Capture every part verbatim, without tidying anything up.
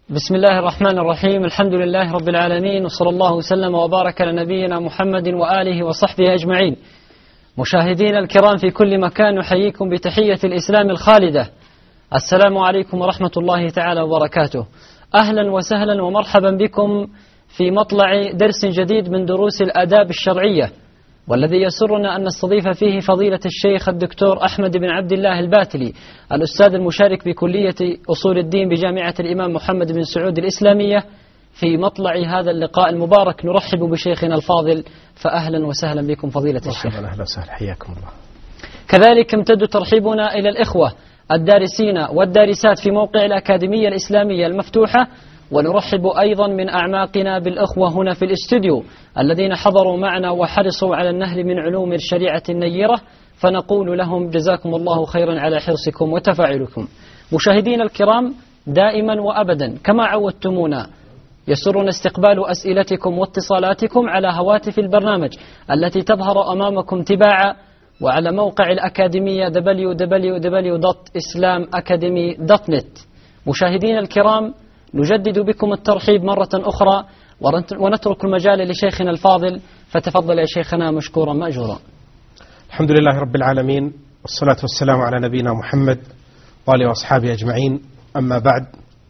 بسم الله الرحمن الرحيم. الحمد لله رب العالمين، وصلى الله وسلم وبارك على نبينا محمد وآله وصحبه أجمعين. مشاهدينا الكرام في كل مكان، نحييكم بتحية الإسلام الخالدة. السلام عليكم ورحمة الله تعالى وبركاته. أهلا وسهلا ومرحبا بكم في مطلع درس جديد من دروس الآداب الشرعية، والذي يسرنا أن نستضيف فيه فضيلة الشيخ الدكتور أحمد بن عبد الله الباتلي، الأستاذ المشارك بكلية أصول الدين بجامعة الإمام محمد بن سعود الإسلامية. في مطلع هذا اللقاء المبارك نرحب بشيخنا الفاضل، فأهلا وسهلا بكم فضيلة الشيخ. أهلا وسهلا، حياكم الله. كذلك امتد ترحيبنا إلى الإخوة الدارسين والدارسات في موقع الأكاديمية الإسلامية المفتوحة، ونرحب أيضا من أعماقنا بالأخوة هنا في الاستوديو الذين حضروا معنا وحرصوا على النهل من علوم الشريعة النيرة، فنقول لهم جزاكم الله خيرا على حرصكم وتفاعلكم. مشاهدينا الكرام، دائما وأبدا كما عودتمونا يسرنا استقبال أسئلتكم واتصالاتكم على هواتف البرنامج التي تظهر أمامكم تباعا، وعلى موقع الأكاديمية دبليو دبليو دبليو دوت إسلام أكاديمي دوت نت. مشاهدينا الكرام، نجدد بكم الترحيب مرة أخرى ونترك المجال لشيخنا الفاضل، فتفضل يا شيخنا مشكورا مأجورا. الحمد لله رب العالمين، والصلاة والسلام على نبينا محمد وآله وأصحابه أجمعين. أما بعد،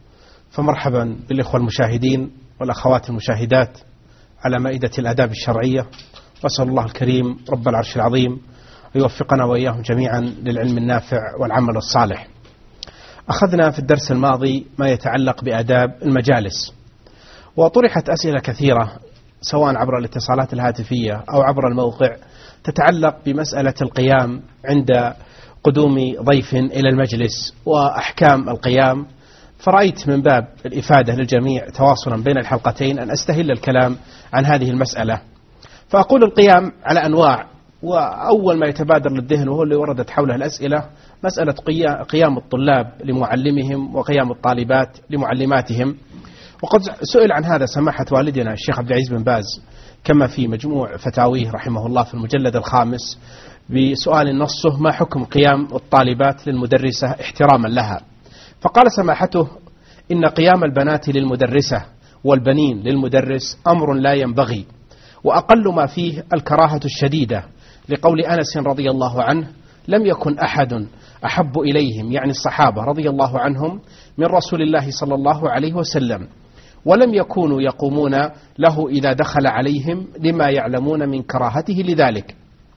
فمرحبا بالإخوة المشاهدين والأخوات المشاهدات على مائدة الآداب الشرعية، وأسأل الله الكريم رب العرش العظيم أن يوفقنا وإياهم جميعا للعلم النافع والعمل الصالح. أخذنا في الدرس الماضي ما يتعلق بآداب المجالس، وطرحت أسئلة كثيرة سواء عبر الاتصالات الهاتفية أو عبر الموقع تتعلق بمسألة القيام عند قدوم ضيف إلى المجلس وأحكام القيام، فرأيت من باب الإفادة للجميع تواصلا بين الحلقتين أن أستهل الكلام عن هذه المسألة. فأقول القيام على أنواع، وأول ما يتبادر للذهن وهو اللي وردت حوله الأسئلة مسألة قيام الطلاب لمعلمهم وقيام الطالبات لمعلماتهم. وقد سئل عن هذا سماحة والدنا الشيخ عبد العزيز بن باز كما في مجموع فتاويه رحمه الله في المجلد الخامس بسؤال نصه: ما حكم قيام الطالبات للمدرسة احتراما لها؟ فقال سماحته: إن قيام البنات للمدرسة والبنين للمدرس أمر لا ينبغي، وأقل ما فيه الكراهة الشديدة، لقول أنس رضي الله عنه: لم يكن أحد أحب إليهم، يعني الصحابة رضي الله عنهم، من رسول الله صلى الله عليه وسلم، ولم يكونوا يقومون له إذا دخل عليهم لما يعلمون من كراهته لذلك.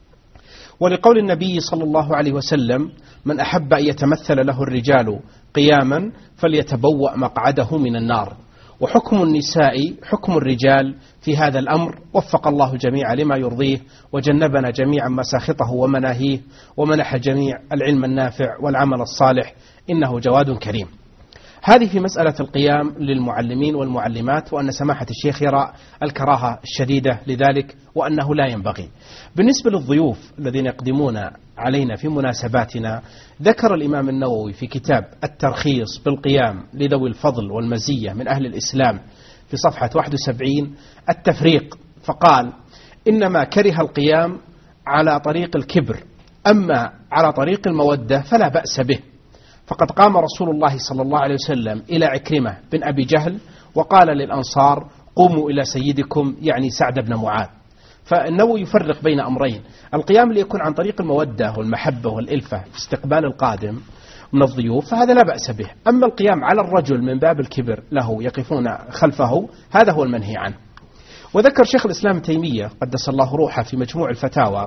ولقول النبي صلى الله عليه وسلم: من أحب أن يتمثل له الرجال قياما فليتبوأ مقعده من النار. وحكم النساء حكم الرجال في هذا الأمر، وفق الله الجميع لما يرضيه وجنبنا جميعا مساخطه ومناهيه، ومنح الجميع العلم النافع والعمل الصالح، إنه جواد كريم. هذه في مسألة القيام للمعلمين والمعلمات، وأن سماحة الشيخ يرى الكراهة الشديدة لذلك وأنه لا ينبغي. بالنسبة للضيوف الذين يقدمون علينا في مناسباتنا، ذكر الإمام النووي في كتاب الترخيص بالقيام لذوي الفضل والمزية من أهل الإسلام في صفحة واحد وسبعين التفريق، فقال: إنما كره القيام على طريق الكبر، أما على طريق المودة فلا بأس به، فقد قام رسول الله صلى الله عليه وسلم إلى عكرمة بن أبي جهل وقال للأنصار: قوموا إلى سيدكم، يعني سعد بن معاذ. فالنووي يفرق بين أمرين: القيام ليكون عن طريق المودة والمحبة والإلفة في استقبال القادم من الضيوف، فهذا لا بأس به. أما القيام على الرجل من باب الكبر له يقفون خلفه، هذا هو المنهي عنه. وذكر شيخ الإسلام تيمية قدس الله روحه في مجموع الفتاوى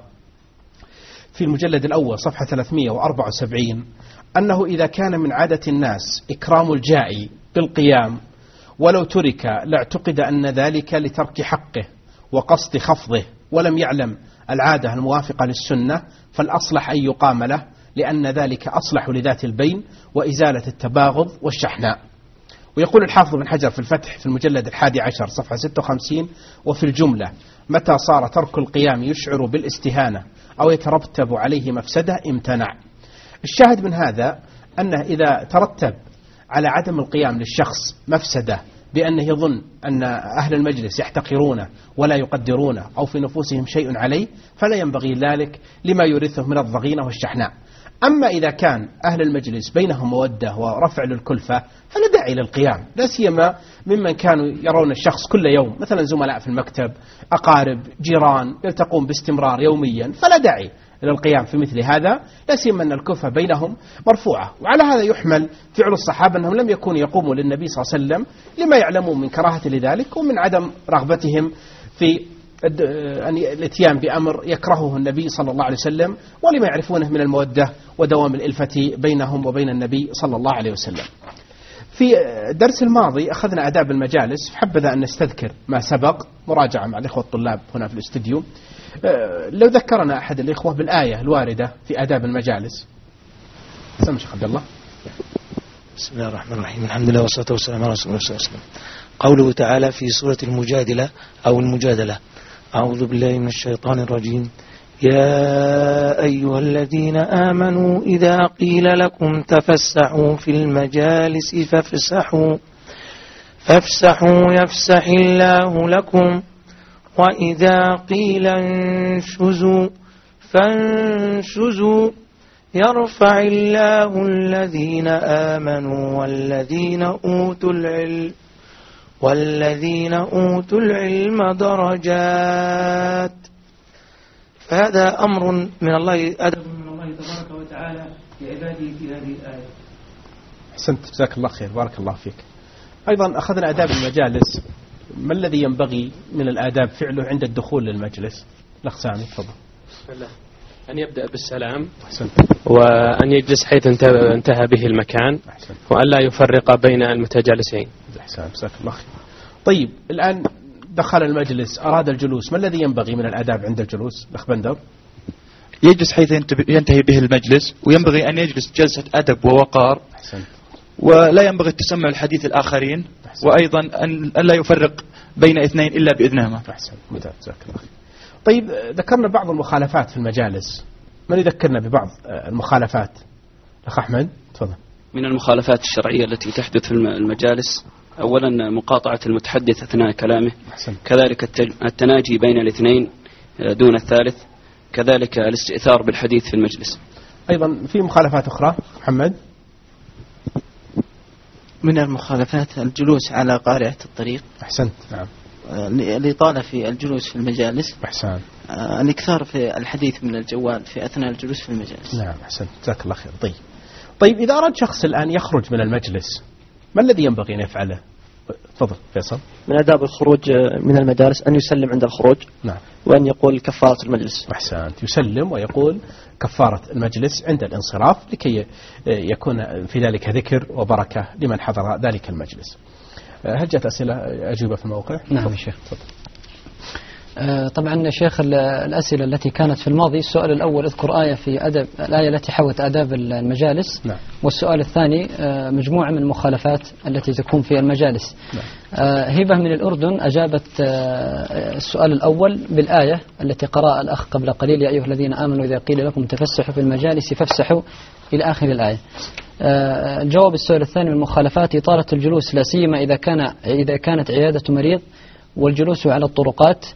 في المجلد الأول صفحة ثلاثمائة وأربعة وسبعين أنه إذا كان من عادة الناس إكرام الجائي بالقيام ولو ترك لاعتقد أن ذلك لترك حقه وقصد خفضه، ولم يعلم العادة الموافقة للسنة، فالأصلح أن يقام له، لأن ذلك أصلح لذات البين وإزالة التباغض والشحناء. ويقول الحافظ بن حجر في الفتح في المجلد الحادي عشر صفحة ستة وخمسين: وفي الجملة متى صار ترك القيام يشعر بالاستهانة أو يترتب عليه مفسدة امتنع. الشاهد من هذا أنه إذا ترتب على عدم القيام للشخص مفسدة بأنه يظن أن أهل المجلس يحتقرونه ولا يقدرونه أو في نفوسهم شيء عليه، فلا ينبغي ذلك لما يورثه من الضغينة والشحناء. أما إذا كان أهل المجلس بينهم مودة ورفع للكلفة فلا داعي للقيام، لا سيما ممن كانوا يرون الشخص كل يوم، مثلا زملاء في المكتب، أقارب، جيران يلتقون باستمرار يوميا، فلا داعي للقيام في مثل هذا، لا سيما أن الكلفة بينهم مرفوعة. وعلى هذا يحمل فعل الصحابة أنهم لم يكونوا يقوموا للنبي صلى الله عليه وسلم لما يعلمون من كراهة لذلك ومن عدم رغبتهم في الاتيان بأمر يكرهه النبي صلى الله عليه وسلم، ولما يعرفونه من المودة ودوام الإلفة بينهم وبين النبي صلى الله عليه وسلم. في الدرس الماضي أخذنا آداب المجالس، حبذا أن نستذكر ما سبق مراجعة مع الإخوة الطلاب هنا في الاستوديو. لو ذكرنا أحد الإخوة بالآية الواردة في آداب المجالس. سمع شيخ عبد الله. بسم الله الرحمن الرحيم، الحمد لله والصلاة والسلام على رسول الله صلى الله عليه وسلم. قوله تعالى في سورة المجادلة أو المجادلة: أعوذ بالله من الشيطان الرجيم. يا أيها الذين آمنوا إذا قيل لكم تفسحوا في المجالس فافسحوا فافسحوا يفسح الله لكم وإذا قيل انشزوا فانشزوا يرفع الله الذين آمنوا والذين أوتوا العلم والذين أوتوا العلم درجات. فهذا أمر من الله، أدب من الله تبارك وتعالى لعباده في هذه الآية. أحسنت، جزاك الله خير، بارك الله فيك. أيضا أخذنا آداب المجالس، ما الذي ينبغي من الآداب فعله عند الدخول للمجلس؟ الأخ سامي تفضل. بسم الله. أن يبدأ بالسلام. أحسنت. وأن يجلس حيث انتهى به المكان. أحسنت. وأن لا يفرق بين المتجالسين. أحسنت، جزاك الله خير. طيب الآن دخل المجلس، أراد الجلوس، ما الذي ينبغي من الآداب عند الجلوس؟ الأخ بندر. يجلس حيث ينتهي به المجلس، وينبغي أن يجلس جلسة أدب ووقار. أحسنت. ولا ينبغي التسمع الحديث الآخرين. أحسن. وأيضا أن لا يفرق بين اثنين إلا بإذنهما. أحسن، ممتاز، جزاك الله خير. طيب ذكرنا بعض المخالفات في المجالس، من يذكرنا ببعض المخالفات؟ الأخ أحمد تفضل. من المخالفات الشرعية التي تحدث في المجالس: أولا مقاطعة المتحدث أثناء كلامه. أحسن. كذلك التناجي بين الاثنين دون الثالث، كذلك الاستئثار بالحديث في المجلس. أيضا في مخالفات أخرى محمد؟ من المخالفات الجلوس على قارعة الطريق. أحسنت، نعم. الإطالة في الجلوس في المجالس. أحسن. الإكثار في الحديث من الجوال في أثناء الجلوس في المجالس. نعم، أحسنت، جزاك الله خير. طيب طيب إذا أراد شخص الآن يخرج من المجلس، ما الذي ينبغي أن يفعله؟ تفضل فيصل. من آداب الخروج من المجالس أن يسلم عند الخروج. نعم. وأن يقول كفارة المجلس. أحسنت، يسلم ويقول كفارة المجلس عند الانصراف لكي يكون في ذلك ذكر وبركة لمن حضر ذلك المجلس. هل جاءت أسئلة أجوبة في الموقع؟ نعم يا شيخ. تفضل. طبعا يا شيخ الأسئلة التي كانت في الماضي، السؤال الأول اذكر آية في أدب الآية التي حوت آداب المجالس. نعم. والسؤال الثاني مجموعة من المخالفات التي تكون في المجالس. نعم. هبة من الأردن أجابت السؤال الأول بالآية التي قرأ الأخ قبل قليل: يا أيها الذين آمنوا إذا قيل لكم تفسحوا في المجالس فافسحوا إلى آخر الآية. جواب السؤال الثاني من المخالفات: إطالة الجلوس لا سيما إذا كان إذا كانت عيادة مريض، والجلوس على الطرقات،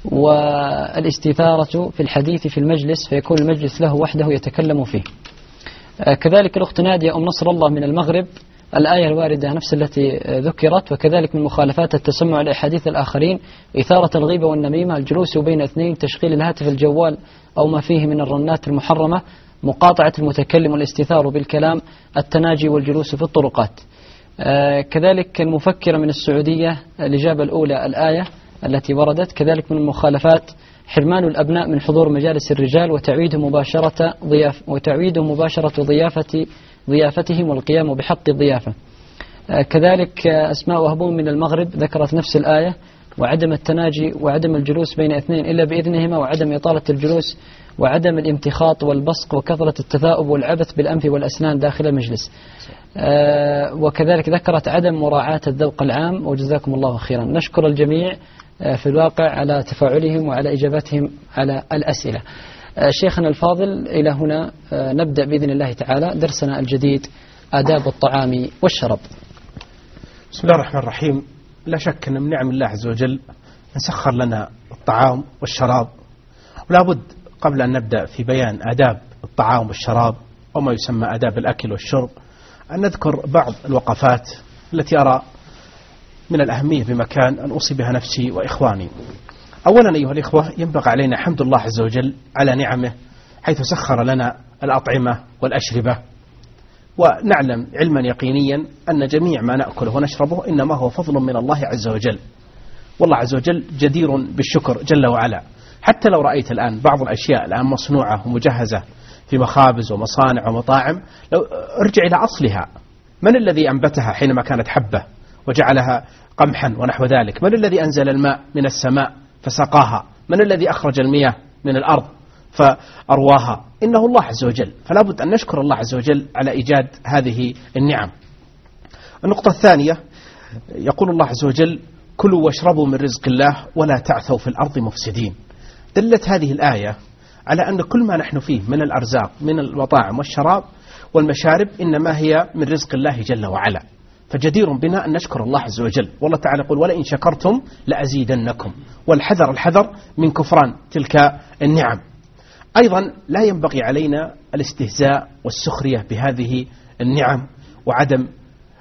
والاستثارة في الحديث في المجلس فيكون المجلس له وحده يتكلم فيه. كذلك الأخت نادية أم نصر الله من المغرب، الآية الواردة نفس التي ذكرت. وكذلك من مخالفات التسمع لأحاديث الآخرين، إثارة الغيبة والنميمة، الجلوس بين اثنين، تشغيل الهاتف الجوال أو ما فيه من الرنات المحرمة، مقاطعة المتكلم والاستثار بالكلام، التناجي والجلوس في الطرقات. كذلك المفكرة من السعودية الإجابة الأولى الآية التي وردت. كذلك من المخالفات حرمان الأبناء من حضور مجالس الرجال وتعويدهم مباشرة ضياف وتعويدهم مباشرة ضيافة ضيافتهم والقيام بحق الضيافة. كذلك أسماء وهبون من المغرب ذكرت نفس الآية، وعدم التناجي وعدم الجلوس بين اثنين إلا بإذنهما، وعدم إطالة الجلوس، وعدم الامتخاط والبصق، وكثرة التثاؤب والعبث بالأنف والأسنان داخل المجلس. آه وكذلك ذكرت عدم مراعاة الذوق العام. وجزاكم الله خيرا. نشكر الجميع آه في الواقع على تفاعلهم وعلى إجاباتهم على الأسئلة. آه شيخنا الفاضل، إلى هنا آه نبدأ بإذن الله تعالى درسنا الجديد، آداب الطعام والشراب. بسم الله الرحمن الرحيم. لا شك أن من نعم الله عز وجل أن سخر لنا الطعام والشراب، ولا بد قبل أن نبدأ في بيان آداب الطعام والشراب وما يسمى آداب الأكل والشرب أن نذكر بعض الوقفات التي أرى من الأهمية بمكان أن أوصي بها نفسي وإخواني. أولا أيها الإخوة، ينبغي علينا حمد الله عز وجل على نعمه حيث سخر لنا الأطعمة والأشربة، ونعلم علما يقينيا أن جميع ما نأكله ونشربه إنما هو فضل من الله عز وجل، والله عز وجل جدير بالشكر جل وعلا. حتى لو رأيت الآن بعض الأشياء الآن مصنوعة ومجهزة في مخابز ومصانع ومطاعم، لو ارجع إلى أصلها، من الذي أنبتها حينما كانت حبة وجعلها قمحا ونحو ذلك؟ من الذي أنزل الماء من السماء فسقاها؟ من الذي أخرج المياه من الأرض فأرواها؟ إنه الله عز وجل، فلا بد أن نشكر الله عز وجل على إيجاد هذه النعم. النقطة الثانية، يقول الله عز وجل: كلوا واشربوا من رزق الله ولا تعثوا في الأرض مفسدين. دلت هذه الآية على أن كل ما نحن فيه من الأرزاق من المطاعم والشراب والمشارب إنما هي من رزق الله جل وعلا، فجدير بنا أن نشكر الله عز وجل. والله تعالى يقول: ولئن شكرتم لأزيدنكم، والحذر الحذر من كفران تلك النعم. أيضا لا ينبغي علينا الاستهزاء والسخرية بهذه النعم وعدم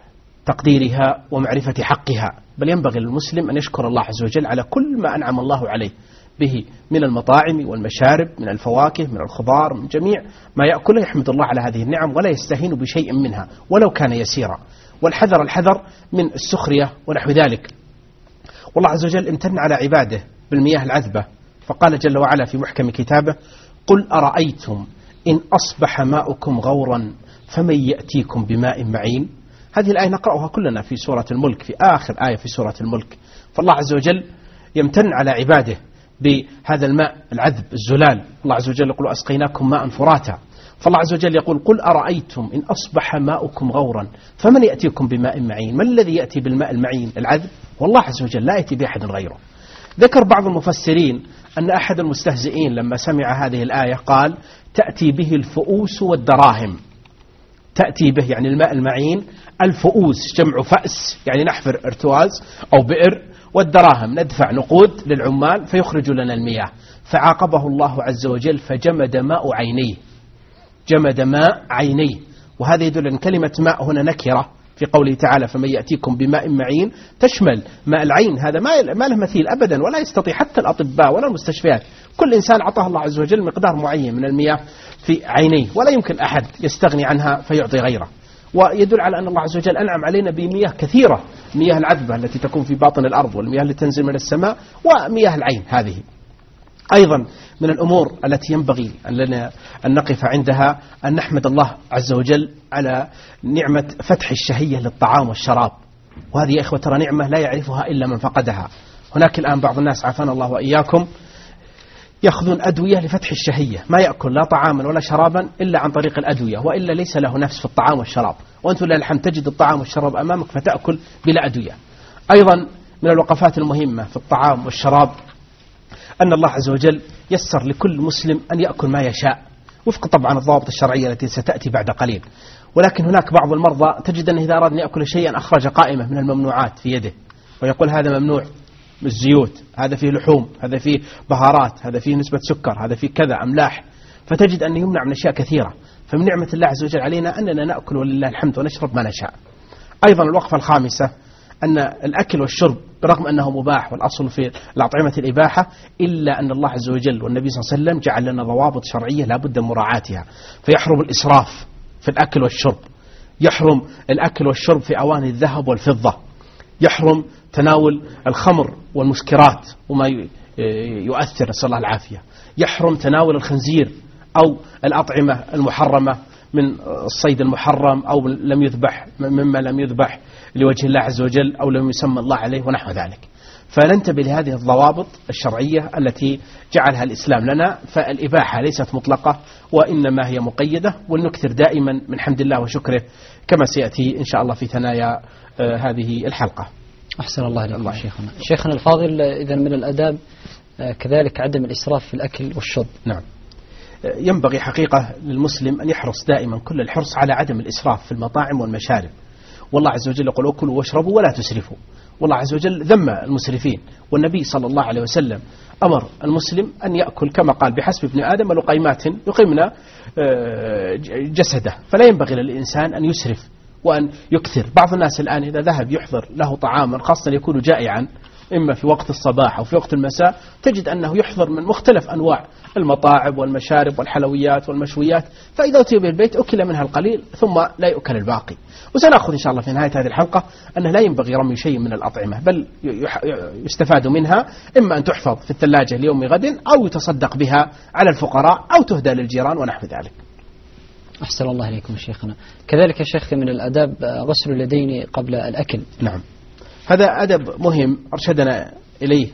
تقديرها ومعرفة حقها، بل ينبغي للمسلم أن يشكر الله عز وجل على كل ما أنعم الله عليه به من المطاعم والمشارب، من الفواكه، من الخضار، من جميع ما يأكله، يحمد الله على هذه النعم ولا يستهين بشيء منها ولو كان يسيرا. والحذر الحذر من السخرية ونحو ذلك. والله عز وجل امتن على عباده بالمياه العذبة، فقال جل وعلا في محكم كتابه: قل أرأيتم إن أصبح ماؤكم غورا فمن يأتيكم بماء معين. هذه الآية نقرأها كلنا في سورة الملك، في آخر آية في سورة الملك. فالله عز وجل يمتن على عباده بهذا الماء العذب الزلال. الله عز وجل يقول: أسقيناكم ماء فراتا. فالله عز وجل يقول: قل أرأيتم إن أصبح ماؤكم غورا فمن يأتيكم بماء معين. من الذي يأتي بالماء المعين العذب؟ والله عز وجل، لا يأتي بأحد غيره. ذكر بعض المفسرين أن أحد المستهزئين لما سمع هذه الآية قال: تأتي به الفؤوس والدراهم. تأتي به يعني الماء المعين، الفؤوس جمع فأس يعني نحفر ارتواز أو بئر، والدراهم ندفع نقود للعمال فيخرج لنا المياه. فعاقبه الله عز وجل فجمد ماء عينيه، جمد ماء عينيه. وهذا يدل أن كلمة ماء هنا نكرة في قوله تعالى: فمن يأتيكم بماء معين، تشمل ماء العين. هذا ما له مثيل أبدا، ولا يستطيع حتى الأطباء ولا المستشفيات. كل إنسان أعطاه الله عز وجل مقدار معين من المياه في عينيه، ولا يمكن أحد يستغني عنها فيعطي غيره. ويدل على أن الله عز وجل أنعم علينا بمياه كثيرة، مياه العذبة التي تكون في باطن الأرض، والمياه التي تنزل من السماء، ومياه العين. هذه أيضا من الأمور التي ينبغي لنا أن نقف عندها أن نحمد الله عز وجل على نعمة فتح الشهية للطعام والشراب. وهذه يا إخوة ترى نعمة لا يعرفها إلا من فقدها. هناك الآن بعض الناس عافانا الله وإياكم يأخذون أدوية لفتح الشهية، ما يأكل لا طعاما ولا شرابا إلا عن طريق الأدوية، وإلا ليس له نفس في الطعام والشراب. وأنت لله الحمد تجد الطعام والشراب أمامك فتأكل بلا أدوية. أيضا من الوقفات المهمة في الطعام والشراب أن الله عز وجل يسر لكل مسلم أن يأكل ما يشاء، وفق طبعا الضوابط الشرعية التي ستأتي بعد قليل. ولكن هناك بعض المرضى تجد أنه إذا أراد أن يأكل شيئا أخرج قائمة من الممنوعات في يده ويقول: هذا ممنوع، الزيوت، هذا فيه لحوم، هذا فيه بهارات، هذا فيه نسبة سكر، هذا فيه كذا أملاح. فتجد أنه يمنع من أشياء كثيرة. فمن نعمة الله عز وجل علينا أننا نأكل ولله الحمد ونشرب ما نشاء. أيضا الوقفة الخامسة أن الأكل والشرب برغم أنه مباح والأصل في الأطعمة الإباحة، إلا أن الله عز وجل والنبي صلى الله عليه وسلم جعل لنا ضوابط شرعية لا بد من مراعاتها. فيحرم الإسراف في الأكل والشرب، يحرم الأكل والشرب في أواني الذهب والفضة، يحرم تناول الخمر والمسكرات وما يؤثر، نسأل الله العافية، يحرم تناول الخنزير أو الأطعمة المحرمة من الصيد المحرم أو لم يذبح مما لم يذبح لوجه الله عز وجل أو لم يسمى الله عليه ونحو ذلك. فننتبه لهذه الضوابط الشرعية التي جعلها الإسلام لنا. فالإباحة ليست مطلقة وإنما هي مقيدة، ونكثر دائما من حمد الله وشكره كما سيأتي إن شاء الله في ثنايا هذه الحلقة. أحسن الله إليكم شيخنا. شيخنا الفاضل، إذا من الأداب كذلك عدم الإسراف في الأكل والشرب. نعم، ينبغي حقيقة للمسلم أن يحرص دائما كل الحرص على عدم الإسراف في المطاعم والمشارب. والله عز وجل يقول: وكلوا واشربوا ولا تسرفوا. والله عز وجل ذم المسرفين، والنبي صلى الله عليه وسلم أمر المسلم أن يأكل كما قال بحسب ابن آدم لقيمات يقيمنا جسده، فلا ينبغي للإنسان أن يسرف وأن يكثر. بعض الناس الآن إذا ذهب يحضر له طعاما خاصة يكون جائعا إما في وقت الصباح أو في وقت المساء، تجد أنه يحضر من مختلف أنواع المطاعم والمشارب والحلويات والمشويات، فإذا أتي بالبيت أكل منها القليل ثم لا يؤكل الباقي. وسنأخذ إن شاء الله في نهاية هذه الحلقة أنه لا ينبغي رمي شيء من الأطعمة، بل يستفاد منها إما أن تحفظ في الثلاجة ليوم غد أو يتصدق بها على الفقراء أو تهدى للجيران ونحو ذلك. أحسن الله إليكم شيخنا. كذلك يا شيخ من الأداب غسل اليدين قبل الأكل. نعم، هذا أدب مهم أرشدنا إليه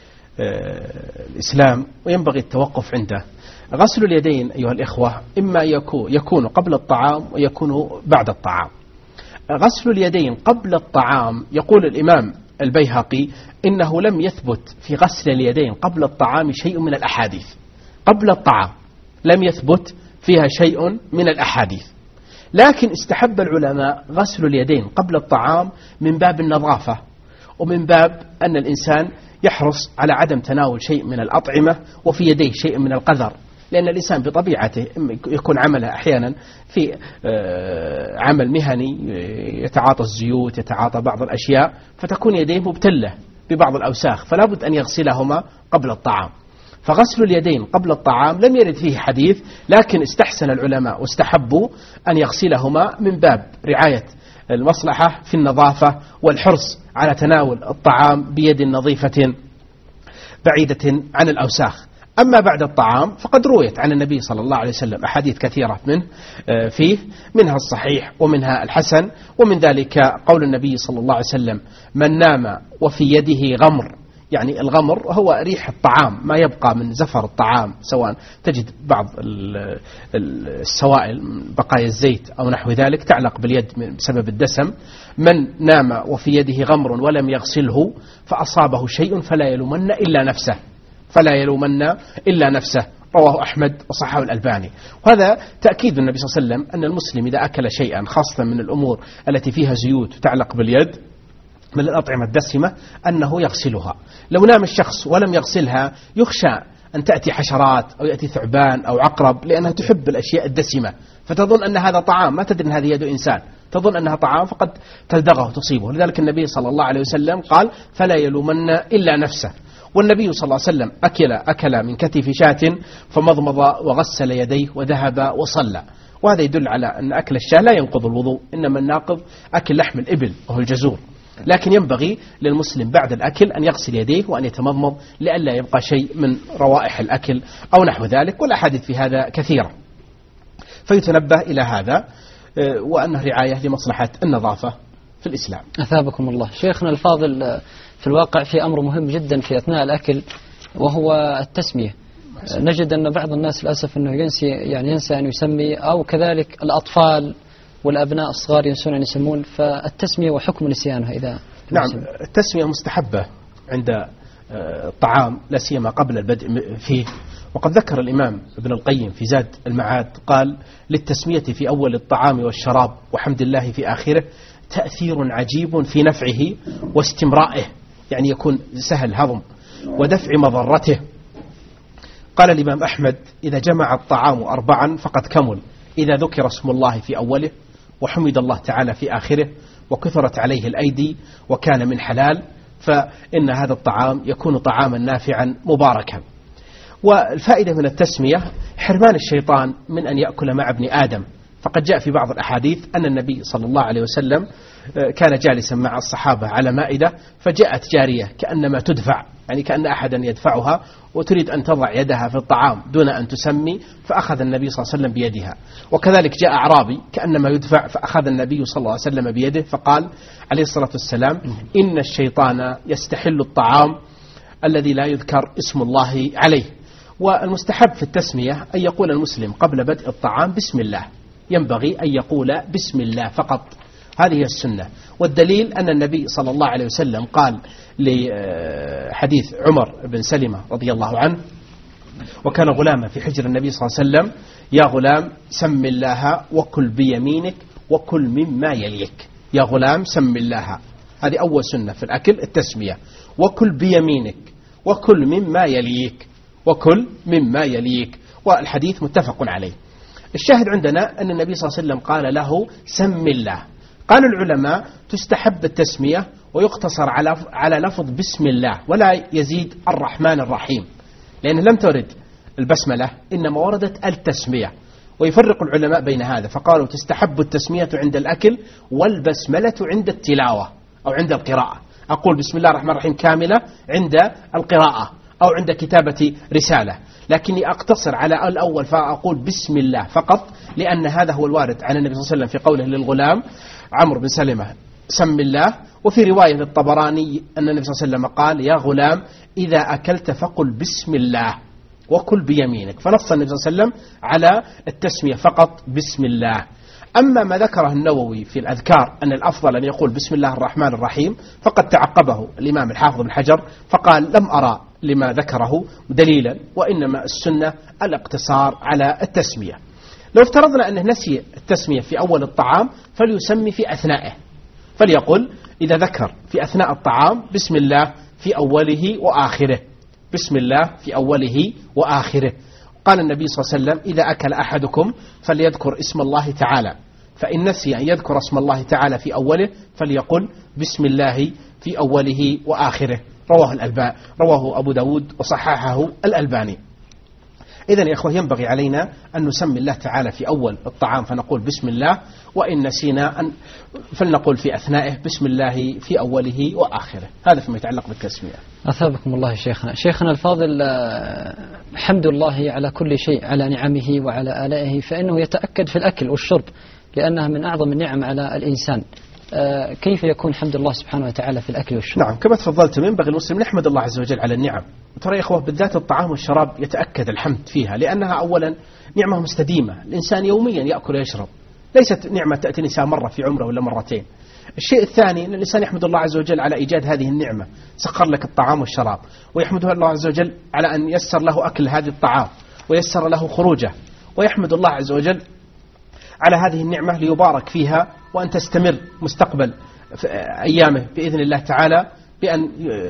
الإسلام وينبغي التوقف عنده. غسل اليدين أيها الإخوة إما يكون قبل الطعام ويكون بعد الطعام. غسل اليدين قبل الطعام يقول الإمام البيهقي إنه لم يثبت في غسل اليدين قبل الطعام شيء من الأحاديث. قبل الطعام لم يثبت فيها شيء من الأحاديث، لكن استحب العلماء غسل اليدين قبل الطعام من باب النظافة ومن باب أن الإنسان يحرص على عدم تناول شيء من الأطعمة وفي يديه شيء من القذر، لأن الإنسان بطبيعته يكون عمله أحيانا في عمل مهني يتعاطى الزيوت يتعاطى بعض الأشياء، فتكون يديه مبتلة ببعض الأوساخ، فلا بد أن يغسلهما قبل الطعام. فغسل اليدين قبل الطعام لم يرد فيه حديث، لكن استحسن العلماء واستحبوا أن يغسلهما من باب رعاية المصلحة في النظافة والحرص على تناول الطعام بيد نظيفة بعيدة عن الأوساخ. أما بعد الطعام فقد رويت عن النبي صلى الله عليه وسلم أحاديث كثيرة منه فيه، منها الصحيح ومنها الحسن، ومن ذلك قول النبي صلى الله عليه وسلم: من نام وفي يده غمر، يعني الغمر هو ريح الطعام، ما يبقى من زفر الطعام، سواء تجد بعض السوائل بقايا الزيت أو نحو ذلك تعلق باليد بسبب الدسم. من نام وفي يده غمر ولم يغسله فأصابه شيء فلا يلومن إلا نفسه، فلا يلومن إلا نفسه، رواه أحمد وصححه الألباني. وهذا تأكيد النبي صلى الله عليه وسلم أن المسلم إذا أكل شيئا خاصة من الأمور التي فيها زيوت تعلق باليد من الأطعمة الدسمة أنه يغسلها. لو نام الشخص ولم يغسلها يخشى أن تأتي حشرات أو يأتي ثعبان أو عقرب، لأنها تحب الأشياء الدسمة، فتظن أن هذا طعام، ما تدري أن هذه يد إنسان، تظن أنها طعام فقد تلدغه وتصيبه. لذلك النبي صلى الله عليه وسلم قال: فلا يلومن إلا نفسه. والنبي صلى الله عليه وسلم أكل أكل من كتف شاة فمضمض وغسل يديه وذهب وصلى. وهذا يدل على أن أكل الشاة لا ينقض الوضوء، إنما الناقض أكل لحم الإبل وهو الجزور. لكن ينبغي للمسلم بعد الأكل أن يغسل يديه وأن يتمضمض لئلا يبقى شيء من روائح الأكل أو نحو ذلك، والأحاديث في هذا كثيرة، فيتنبه إلى هذا وأنه رعاية لمصلحة النظافة في الإسلام. أثابكم الله. شيخنا الفاضل، في الواقع في أمر مهم جدا في أثناء الأكل وهو التسمية. نجد أن بعض الناس للأسف أنه ينسي يعني ينسى أن يسمي، أو كذلك الأطفال والأبناء الصغار ينسون أن يسمون، فالتسمية وحكم نسيانها إذا نعم. التسمية مستحبة عند الطعام لا سيما قبل البدء فيه، وقد ذكر الإمام ابن القيم في زاد المعاد قال: للتسمية في أول الطعام والشراب وحمد الله في آخره تأثير عجيب في نفعه واستمرائه، يعني يكون سهل هضم ودفع مضرته. قال الإمام أحمد: إذا جمع الطعام أربعا فقد كمل، إذا ذكر اسم الله في أوله وحمد الله تعالى في آخره وكثرت عليه الأيدي وكان من حلال، فإن هذا الطعام يكون طعاما نافعا مباركا. والفائدة من التسمية حرمان الشيطان من أن يأكل مع ابن آدم، فقد جاء في بعض الأحاديث أن النبي صلى الله عليه وسلم كان جالسا مع الصحابة على مائدة، فجاءت جارية كأنما تدفع، يعني كأن أحدا يدفعها وتريد أن تضع يدها في الطعام دون أن تسمي، فأخذ النبي صلى الله عليه وسلم بيدها. وكذلك جاء أعرابي كأنما يدفع، فأخذ النبي صلى الله عليه وسلم بيده، فقال عليه الصلاة والسلام: إن الشيطان يستحل الطعام الذي لا يذكر اسم الله عليه. والمستحب في التسمية أن يقول المسلم قبل بدء الطعام بسم الله، ينبغي أن يقول بسم الله فقط، هذه هي السنة. والدليل أن النبي صلى الله عليه وسلم قال لحديث عمر بن سلمة رضي الله عنه، وكان غلاما في حجر النبي صلى الله عليه وسلم: يا غلام سم الله وكل بيمينك وكل مما يليك. يا غلام سم الله، هذه أول سنة في الأكل التسمية. وكل بيمينك وكل مما يليك، وكل مما يليك، والحديث متفق عليه. الشاهد عندنا أن النبي صلى الله عليه وسلم قال له سم الله. قال العلماء تستحب التسمية ويقتصر على على لفظ بسم الله ولا يزيد الرحمن الرحيم، لأن لم ترد البسملة إنما وردت التسمية. ويفرق العلماء بين هذا فقالوا تستحب التسمية عند الأكل والبسملة عند التلاوة أو عند القراءة. أقول بسم الله الرحمن الرحيم كاملة عند القراءة أو عند كتابة رسالة، لكني أقتصر على الأول فأقول بسم الله فقط، لأن هذا هو الوارد عن النبي صلى الله عليه وسلم في قوله للغلام عمرو بن سلمة سم الله. وفي رواية للطبراني أن النبي صلى الله عليه وسلم قال يا غلام إذا أكلت فقل بسم الله وكل بيمينك، فنص النبي صلى الله عليه وسلم على التسمية فقط بسم الله. أما ما ذكره النووي في الأذكار أن الأفضل أن يقول بسم الله الرحمن الرحيم فقد تعقبه الإمام الحافظ بن حجر فقال لم أرى لما ذكره دليلا، وإنما السنة الاقتصار على التسمية. لو افترضنا أنه نسي التسمية في أول الطعام فليسمي في أثنائه، فليقل إذا ذكر في أثناء الطعام بسم الله في أوله وآخره، بسم الله في أوله وآخره. قال النبي صلى الله عليه وسلم إذا أكل أحدكم فليذكر اسم الله تعالى، فإن نسي أن يذكر اسم الله تعالى في أوله فليقل بسم الله في أوله وآخره. رواه الألباني، رواه أبو داود وصححه الألباني. إذن يا أخوة ينبغي علينا أن نسمي الله تعالى في أول الطعام فنقول بسم الله، وإن نسينا أن فلنقول في أثنائه بسم الله في أوله وآخره. هذا فيما يتعلق بالتسمية. أثابكم الله شيخنا. شيخنا الفاضل، الحمد لله على كل شيء، على نعمه وعلى آلائه، فإنه يتأكد في الأكل والشرب لأنها من أعظم النعم على الإنسان. كيف يكون حمد الله سبحانه وتعالى في الأكل والشرب؟ نعم كما تفضلت، ينبغي المسلم نحمد الله عز وجل على النعم. ترى يا إخوة بالذات الطعام والشراب يتأكد الحمد فيها، لأنها أولا نعمة مستديمة، الإنسان يوميا يأكل ويشرب، ليست نعمة تأتي الإنسان مرة في عمره ولا مرتين. الشيء الثاني أن الإنسان يحمد الله عز وجل على إيجاد هذه النعمة، سخر لك الطعام والشراب، ويحمده الله عز وجل على أن يسر له أكل هذه الطعام ويسر له خروجه، ويحمد الله عز وجل على هذه النعمة ليبارك فيها وأن تستمر مستقبل أيامه بإذن الله تعالى بأن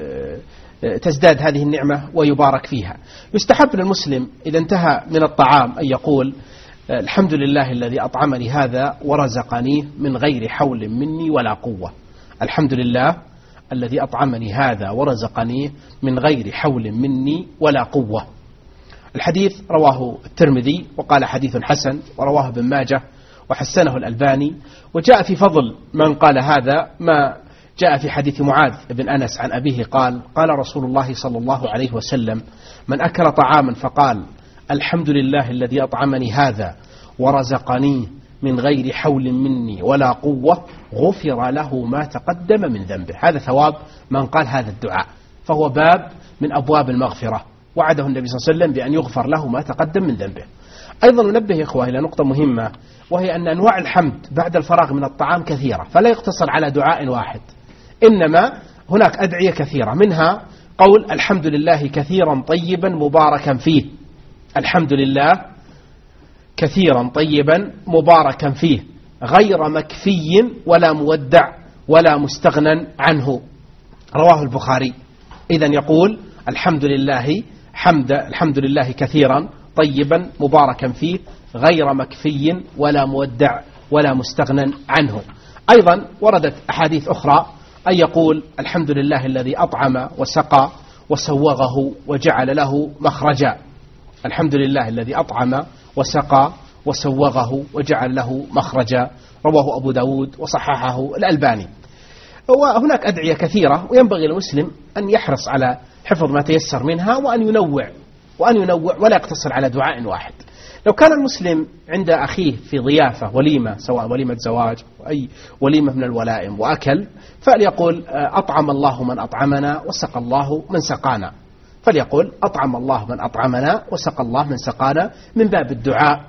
تزداد هذه النعمة ويبارك فيها. يستحب للمسلم إذا انتهى من الطعام أن يقول الحمد لله الذي أطعمني هذا ورزقني من غير حول مني ولا قوة. الحمد لله الذي أطعمني هذا ورزقني من غير حول مني ولا قوة. الحديث رواه الترمذي وقال حديث حسن، ورواه ابن ماجه وحسنه الألباني. وجاء في فضل من قال هذا ما جاء في حديث معاذ بن أنس عن أبيه قال قال رسول الله صلى الله عليه وسلم من أكل طعاما فقال الحمد لله الذي أطعمني هذا ورزقني من غير حول مني ولا قوة غفر له ما تقدم من ذنبه. هذا ثواب من قال هذا الدعاء، فهو باب من أبواب المغفرة، وعده النبي صلى الله عليه وسلم بأن يغفر له ما تقدم من ذنبه. أيضا ننبه يا إخوة إلى نقطة مهمة، وهي أن أنواع الحمد بعد الفراغ من الطعام كثيرة، فلا يقتصر على دعاء واحد، إنما هناك أدعية كثيرة، منها قول الحمد لله كثيرا طيبا مباركا فيه. الحمد لله كثيرا طيبا مباركا فيه غير مكفي ولا مودع ولا مستغنى عنه. رواه البخاري. إذن يقول الحمد لله حمد الحمد لله كثيرا طيبا مباركا فيه غير مكفي ولا مودع ولا مستغنى عنه. أيضا وردت أحاديث أخرى أن يقول الحمد لله الذي أطعم وسقى وسوغه وجعل له مخرجا. الحمد لله الذي أطعم وسقى وسوغه وجعل له مخرجا. رواه أبو داود وصححه الألباني. وهناك أدعية كثيرة، وينبغي للمسلم أن يحرص على حفظ ما تيسر منها وأن ينوع وأن ينوع ولا يقتصر على دعاء واحد. لو كان المسلم عند أخيه في ضيافة وليمة، سواء وليمة زواج أو أي وليمة من الولائم، وأكل، فليقول أطعم الله من أطعمنا وسقى الله من سقانا. فليقول أطعم الله من أطعمنا وسقى الله من سقانا، من باب الدعاء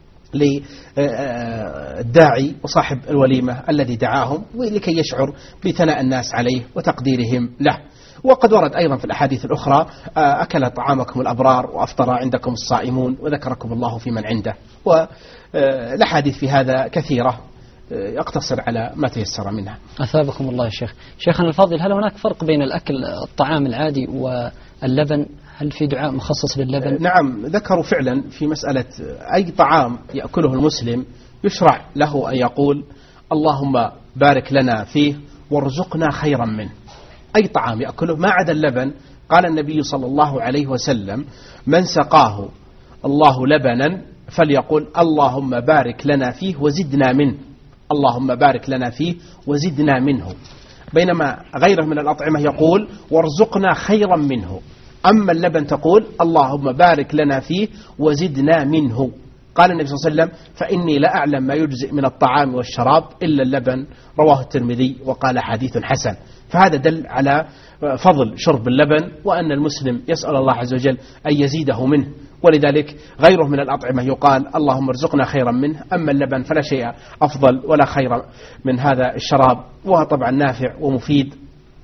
للداعي وصاحب الوليمة الذي دعاهم، ولكي يشعر بثناء الناس عليه وتقديرهم له. وقد ورد أيضا في الأحاديث الأخرى أكل طعامكم الأبرار وأفطر عندكم الصائمون وذكركم الله في من عنده. والأحاديث في هذا كثيرة يقتصر على ما تيسر منها. أثابكم الله يا شيخ. شيخنا الفاضل، هل هناك فرق بين الأكل الطعام العادي واللبن؟ هل في دعاء مخصص للبن؟ نعم، ذكروا فعلا في مسألة أي طعام يأكله المسلم يشرع له أن يقول اللهم بارك لنا فيه وارزقنا خيرا منه. أي طعام يأكله ما عدا اللبن. قال النبي صلى الله عليه وسلم من سقاه الله لبنا فليقول اللهم بارك لنا فيه وزدنا منه، اللهم بارك لنا فيه وزدنا منه. بينما غيره من الأطعمة يقول وارزقنا خيرا منه. أما اللبن تقول اللهم بارك لنا فيه وزدنا منه. قال النبي صلى الله عليه وسلم فإني لا أعلم ما يجزئ من الطعام والشراب إلا اللبن، رواه الترمذي وقال حديث حسن. فهذا دل على فضل شرب اللبن، وأن المسلم يسأل الله عز وجل أن يزيده منه. ولذلك غيره من الأطعمة يقال اللهم ارزقنا خيرا منه. أما اللبن فلا شيء أفضل ولا خير من هذا الشراب، وهو طبعا نافع ومفيد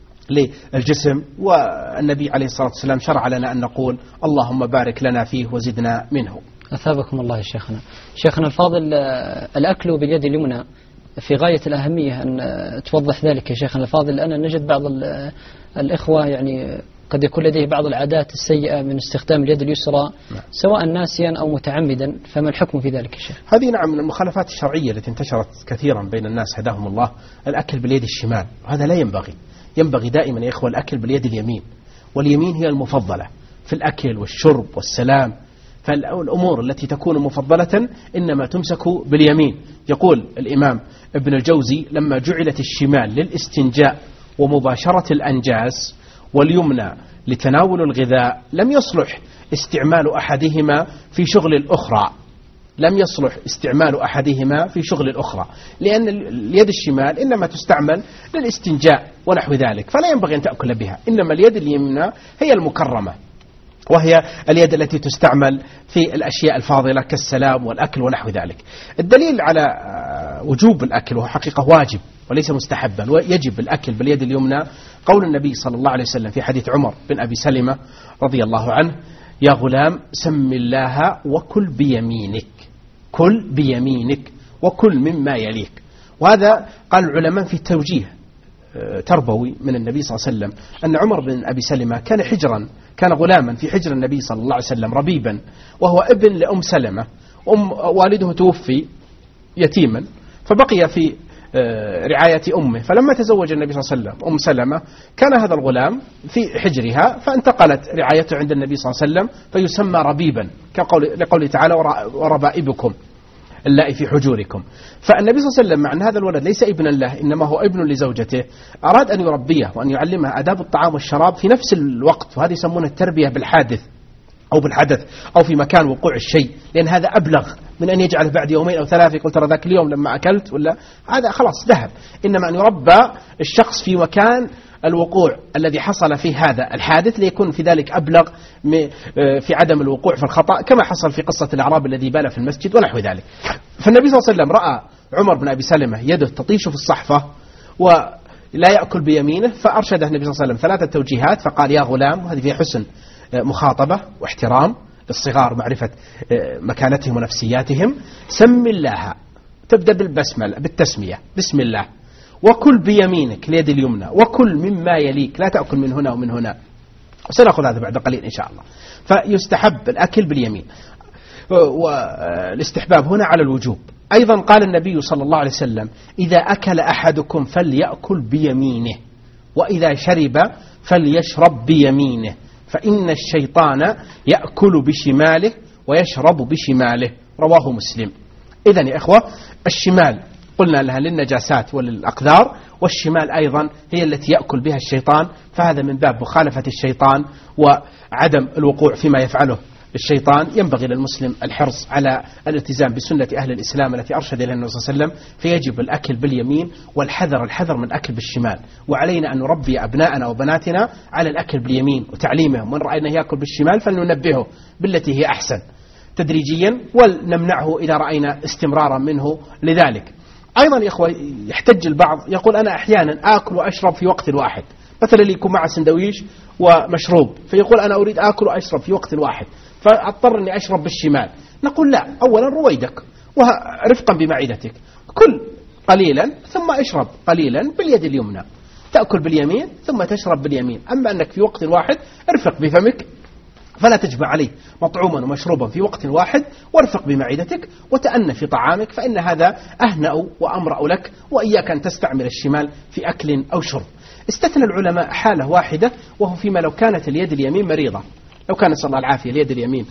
للجسم. والنبي عليه الصلاة والسلام شرع لنا أن نقول اللهم بارك لنا فيه وزدنا منه. أثابكم الله يا شيخنا. شيخنا الفاضل، الأكل باليد اليمنى في غاية الأهمية أن توضح ذلك يا شيخنا الفاضل، لأن نجد بعض الإخوة يعني قد يكون لديه بعض العادات السيئة من استخدام اليد اليسرى سواء ناسيا أو متعمدا، فما الحكم في ذلك يا شيخ؟ هذه نعم من المخالفات الشرعية التي انتشرت كثيرا بين الناس هداهم الله، الأكل باليد الشمال. وهذا لا ينبغي. ينبغي دائما يا إخوة الأكل باليد اليمين، واليمين هي المفضلة في الأكل والشرب والسلام. فالأمور التي تكون مفضلة إنما تمسك باليمين. يقول الإمام ابن الجوزي لما جعلت الشمال للاستنجاء ومباشرة الأنجاس واليمنى لتناول الغذاء لم يصلح استعمال أحدهما في شغل الأخرى، لم يصلح استعمال أحدهما في شغل الأخرى، لأن اليد الشمال إنما تستعمل للاستنجاء ونحو ذلك، فلا ينبغي أن تأكل بها. إنما اليد اليمنى هي المكرمة، وهي اليد التي تستعمل في الأشياء الفاضلة كالسلام والأكل ونحو ذلك. الدليل على وجوب الأكل، وهو حقيقة واجب وليس مستحبا، ويجب الأكل باليد اليمنى قول النبي صلى الله عليه وسلم في حديث عمر بن أبي سلمة رضي الله عنه يا غلام سم الله وكل بيمينك، كل بيمينك وكل مما يليك. وهذا قال العلماء في توجيه تربوي من النبي صلى الله عليه وسلم أن عمر بن أبي سلمة كان حجرا، كان غلاما في حجر النبي صلى الله عليه وسلم ربيبا، وهو ابن لأم سلمة. أم والده توفي يتيما فبقي في رعاية أمه، فلما تزوج النبي صلى الله عليه وسلم أم سلمة كان هذا الغلام في حجرها، فانتقلت رعايته عند النبي صلى الله عليه وسلم فيسمى ربيبا لقوله تعالى وربائبكم اللائي في حجوركم. فالنبي صلى الله عليه وسلم مع أن هذا الولد ليس ابنا له إنما هو ابن لزوجته أراد أن يربيه وأن يعلمه آداب الطعام والشراب في نفس الوقت، وهذه يسمونها التربية بالحادث أو بالحدث أو في مكان وقوع الشيء، لأن هذا أبلغ من أن يجعله بعد يومين أو ثلاثة يقول ترى ذاك اليوم لما أكلت ولا هذا خلاص ذهب. إنما أن يربى الشخص في مكان الوقوع الذي حصل فيه هذا الحادث ليكون في ذلك أبلغ في عدم الوقوع في الخطأ، كما حصل في قصة الأعراب الذي بال في المسجد ونحو ذلك. فالنبي صلى الله عليه وسلم رأى عمر بن أبي سلمة يده تطيش في الصحفة ولا يأكل بيمينه، فأرشده النبي صلى الله عليه وسلم ثلاثة توجيهات، فقال يا غلام، وهذه فيها حسن مخاطبة واحترام للصغار، معرفة مكانتهم ونفسياتهم، سم الله، تبدأ بالبسملة بالتسمية بسم الله، وكل بيمينك اليد اليمنى، وكل مما يليك، لا تأكل من هنا ومن هنا. سنأخذ هذا بعد قليل إن شاء الله. فيستحب الأكل باليمين، والاستحباب هنا على الوجوب. أيضا قال النبي صلى الله عليه وسلم إذا أكل أحدكم فليأكل بيمينه، وإذا شرب فليشرب بيمينه، فإن الشيطان يأكل بشماله ويشرب بشماله، رواه مسلم. إذن يا إخوة الشمال قلنا لها للنجاسات وللأقذار، والشمال أيضا هي التي يأكل بها الشيطان، فهذا من باب مخالفة الشيطان وعدم الوقوع فيما يفعله الشيطان. ينبغي للمسلم الحرص على الالتزام بسنة أهل الإسلام التي أرشد إليها النبي صلى الله عليه وسلم، فيجب الأكل باليمين والحذر الحذر من الأكل بالشمال، وعلينا أن نربي أبناءنا وبناتنا على الأكل باليمين وتعليمهم، من رأينا يأكل بالشمال فلننبهه بالتي هي أحسن تدريجيا، ولنمنعه إذا رأينا استمرارا منه لذلك. أيضا يا إخوة يحتج البعض يقول أنا أحيانا آكل وأشرب في وقت واحد، مثلا يكون مع سندويش ومشروب فيقول أنا أريد آكل وأشرب في وقت واحد فأضطر أني أشرب بالشمال. نقول لا، أولا رويدك ورفقا بمعدتك، كل قليلا ثم اشرب قليلا باليد اليمنى، تأكل باليمين ثم تشرب باليمين. أما أنك في وقت واحد ارفق بفمك فلا تجمع عليه مطعوما ومشروبا في وقت واحد، وارفق بمعدتك وتأنى في طعامك، فإن هذا أهنأ وأمرأ لك، وإياك أن تستعمل الشمال في أكل أو شرب. استثنى العلماء حالة واحدة، وهو فيما لو كانت اليد اليمين مريضة، لو كانت صلى الله العافية اليد اليمين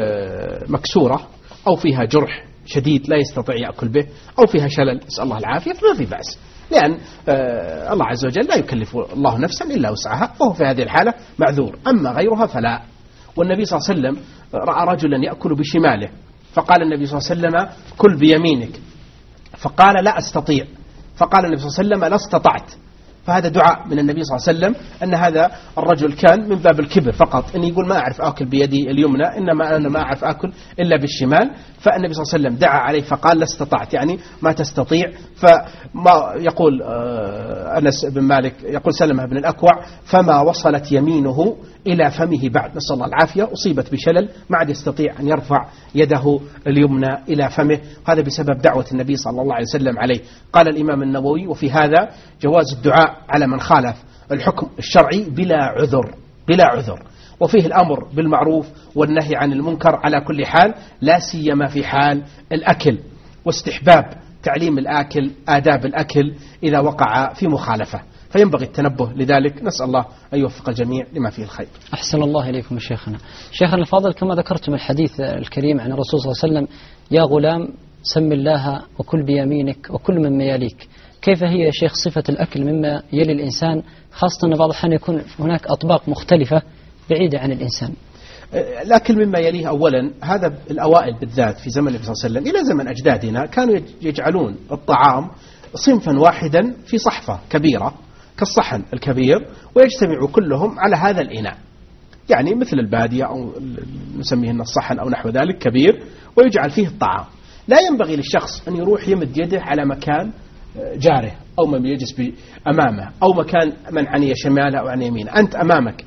مكسورة أو فيها جرح شديد لا يستطيع يأكل به، أو فيها شلل نسأل الله العافية، فما في بأس، لأن الله عز وجل لا يكلف الله نفسا إلا وسعها، وهو في هذه الحالة معذور. أما غيرها فلا. والنبي صلى الله عليه وسلم رأى رجلا يأكل بشماله، فقال النبي صلى الله عليه وسلم كل بيمينك، فقال لا أستطيع، فقال النبي صلى الله عليه وسلم لا استطعت. فهذا دعاء من النبي صلى الله عليه وسلم أن هذا الرجل كان من باب الكبر فقط، أن يقول ما أعرف أكل بيدي اليمنى، إنما أنا ما أعرف أكل إلا بالشمال. فالنبي صلى الله عليه وسلم دعا عليه فقال لا استطعت، يعني ما تستطيع. فما يقول أنس بن مالك، يقول سلمة بن الأكوع فما وصلت يمينه إلى فمه بعد، نسأل الله العافية، أصيبت بشلل ما عاد يستطيع أن يرفع يده اليمنى إلى فمه، هذا بسبب دعوة النبي صلى الله عليه وسلم عليه. قال الإمام النووي وفي هذا جواز الدعاء على من خالف الحكم الشرعي بلا عذر، بلا عذر، وفيه الأمر بالمعروف والنهي عن المنكر على كل حال، لا سيما في حال الأكل، واستحباب تعليم الآكل آداب الأكل إذا وقع في مخالفة، فينبغي التنبه لذلك. نسأل الله أن يوفق الجميع لما فيه الخير. أحسن الله إليكم شيخنا. شيخنا الفاضل، كما ذكرتم الحديث الكريم عن الرسول صلى الله عليه وسلم يا غلام سم الله وكل بيمينك وكل مما يليك، كيف هي يا شيخ صفة الأكل مما يلي الإنسان، خاصة أن بعض الأحيان يكون هناك أطباق مختلفة بعيدة عن الإنسان؟ الأكل مما يليه أولا، هذا الأوائل بالذات في زمن النبي صلى الله عليه وسلم إلى زمن أجدادنا كانوا يجعلون الطعام صنفا واحدا في صحفة كبيرة كالصحن الكبير، ويجتمع كلهم على هذا الإناء، يعني مثل البادية أو نسميه الصحن أو نحو ذلك كبير، ويجعل فيه الطعام. لا ينبغي للشخص أن يروح يمد يده على مكان جاره أو من يجلس أمامه أو مكان من عن شماله أو عن يمينه، أنت أمامك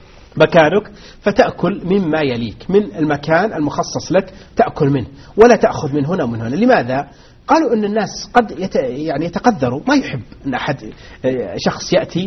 مكانك فتأكل مما يليك من المكان المخصص لك، تأكل منه ولا تأخذ من هنا ومن هنا. لماذا؟ قالوا أن الناس قد يت يعني يتقدروا، ما يحب أن أحد شخص يأتي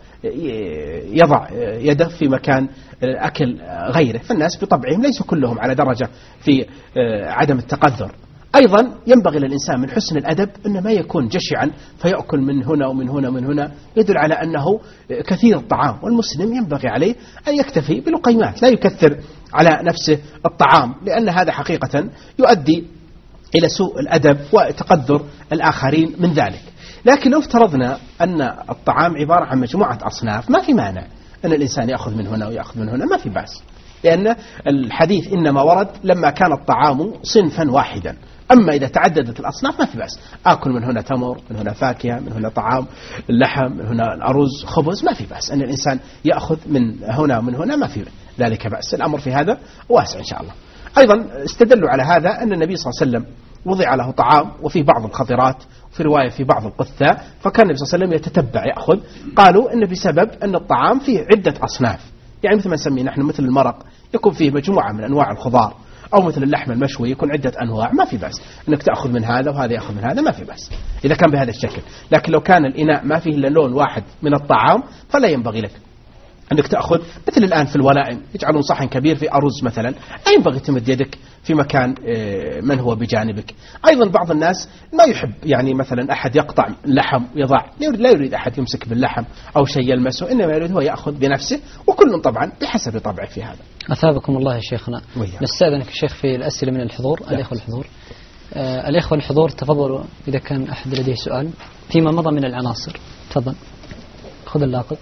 ويضع يده في مكان أكل غيره، فالناس بطبعهم ليسوا كلهم على درجة في عدم التقدر. أيضا ينبغي للإنسان من حسن الأدب أن ما يكون جشعا فيأكل من هنا ومن هنا ومن هنا، يدل على أنه كثير الطعام، والمسلم ينبغي عليه أن يكتفي بلقيمات، لا يكثر على نفسه الطعام، لأن هذا حقيقة يؤدي إلى سوء الأدب وتقدر الآخرين من ذلك. لكن لو افترضنا أن الطعام عبارة عن مجموعة أصناف، ما في مانع أن الإنسان يأخذ من هنا ويأخذ من هنا، ما في بأس، لأن الحديث إنما ورد لما كان الطعام صنفا واحدا. أما إذا تعددت الأصناف ما في بأس، آكل من هنا تمر، من هنا فاكهة، من هنا طعام اللحم، من هنا الأرز خبز، ما في بأس أن الإنسان يأخذ من هنا ومن هنا، ما في ذلك بأس، الأمر في هذا واسع إن شاء الله. أيضا استدلوا على هذا أن النبي صلى الله عليه وسلم وضع له طعام وفيه بعض الخضرات، في رواية في بعض القثاء، فكان النبي صلى الله عليه وسلم يتتبع يأخذ. قالوا إن بسبب أن الطعام فيه عدة أصناف، يعني مثل ما نسميه نحن مثل المرق يكون فيه مجموعة من أنواع الخضار، أو مثل اللحم المشوي يكون عدة أنواع، ما في بأس أنك تأخذ من هذا وهذا يأخذ من هذا، ما في بأس إذا كان بهذا الشكل. لكن لو كان الإناء ما فيه إلا لون واحد من الطعام فلا ينبغي لك أنك تأخذ، مثل الآن في الولائم يجعلون صحن كبير في أرز مثلا، لا ينبغي تمد يدك في مكان من هو بجانبك. أيضا بعض الناس ما يحب يعني مثلا أحد يقطع لحم ويضع، لا يريد أحد يمسك باللحم أو شيء يلمسه، إنما يريد هو يأخذ بنفسه، وكل طبعا بحسب طبعه في هذا. أثابكم الله يا شيخنا. نستأذنك الشيخ في الأسئلة من الحضور. لا. الإخوة الحضور آه الإخوة الحضور تفضلوا إذا كان أحد لديه سؤال فيما مضى من العناصر. تفضل خذ اللاقط.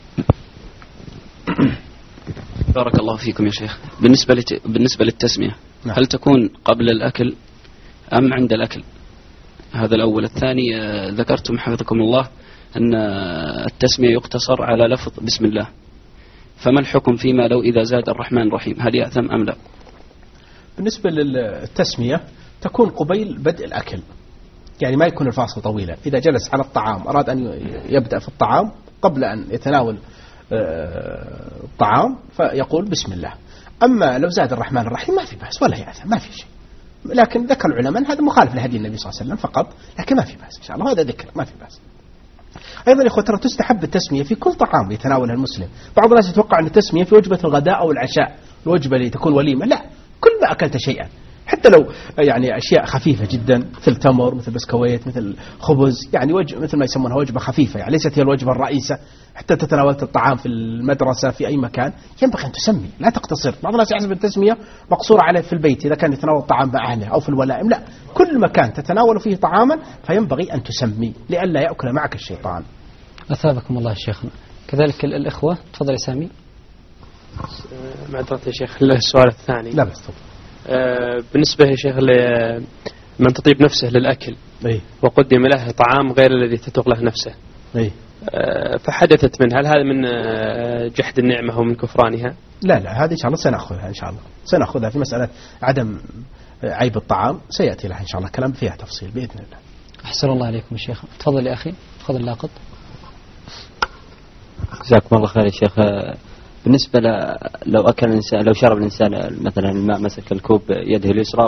بارك الله فيكم يا شيخ. بالنسبة لت... بالنسبة للتسمية، نعم. هل تكون قبل الأكل أم عند الأكل؟ هذا الأول. الثاني ذكرتم حفظكم الله أن التسمية يقتصر على لفظ بسم الله، فما الحكم فيما لو إذا زاد الرحمن الرحيم، هل يأثم أم لا؟ بالنسبة للتسمية تكون قبيل بدء الأكل، يعني ما يكون الفاصل طويلا. إذا جلس على الطعام أراد أن يبدأ في الطعام قبل أن يتناول الطعام فيقول بسم الله. أما لو زاد الرحمن الرحيم ما في بأس ولا يأثم، ما في شيء، لكن ذكر العلماء هذا مخالف لهدي النبي صلى الله عليه وسلم فقط، لكن ما في بأس إن شاء الله، هذا ذكر ما في بأس. أيضا يا إخوة ترى تستحب التسمية في كل طعام يتناولها المسلم. بعض الناس يتوقع أن التسمية في وجبة الغداء أو العشاء، الوجبة اللي تكون وليمة، لا، كل ما أكلت شيئا حتى لو يعني أشياء خفيفة جدا مثل تمر مثل بسكويت مثل خبز، يعني وجبة مثل ما يسمونها وجبة خفيفة، يعني ليست هي الوجبة الرئيسة. حتى تتناولت الطعام في المدرسة في أي مكان ينبغي أن تسمي، لا تقتصر. بعض الناس يحسب التسمية مقصورة عليه في البيت إذا كان يتناول الطعام مع أهله أو في الولائم، لا، كل مكان تتناول فيه طعاما فينبغي أن تسمي لئلا يأكل معك الشيطان. أثابكم الله شيخنا. كذلك الإخوة، تفضل يا سامي. معذرة يا شيخ، السؤال الثاني. لا بس آه بالنسبة يا شيخ لمن تطيب نفسه للأكل أي. وقدم له طعام غير الذي تطبخ له نفسه، أي. آه فحدثت منه، هل هذا من آه جحد النعمة ومن كفرانها؟ لا لا، هذه إن شاء الله سنأخذها، إن شاء الله سنأخذها في مسألة عدم عيب الطعام، سيأتي لها إن شاء الله كلام فيها تفصيل بإذن الله. أحسن الله عليكم يا شيخ. تفضل يا أخي، تفضل لاقط. جزاكم الله خير يا شيخ. بالنسبة لو أكل الإنسان، لو شرب الإنسان مثلا الماء، مسك الكوب يده اليسرى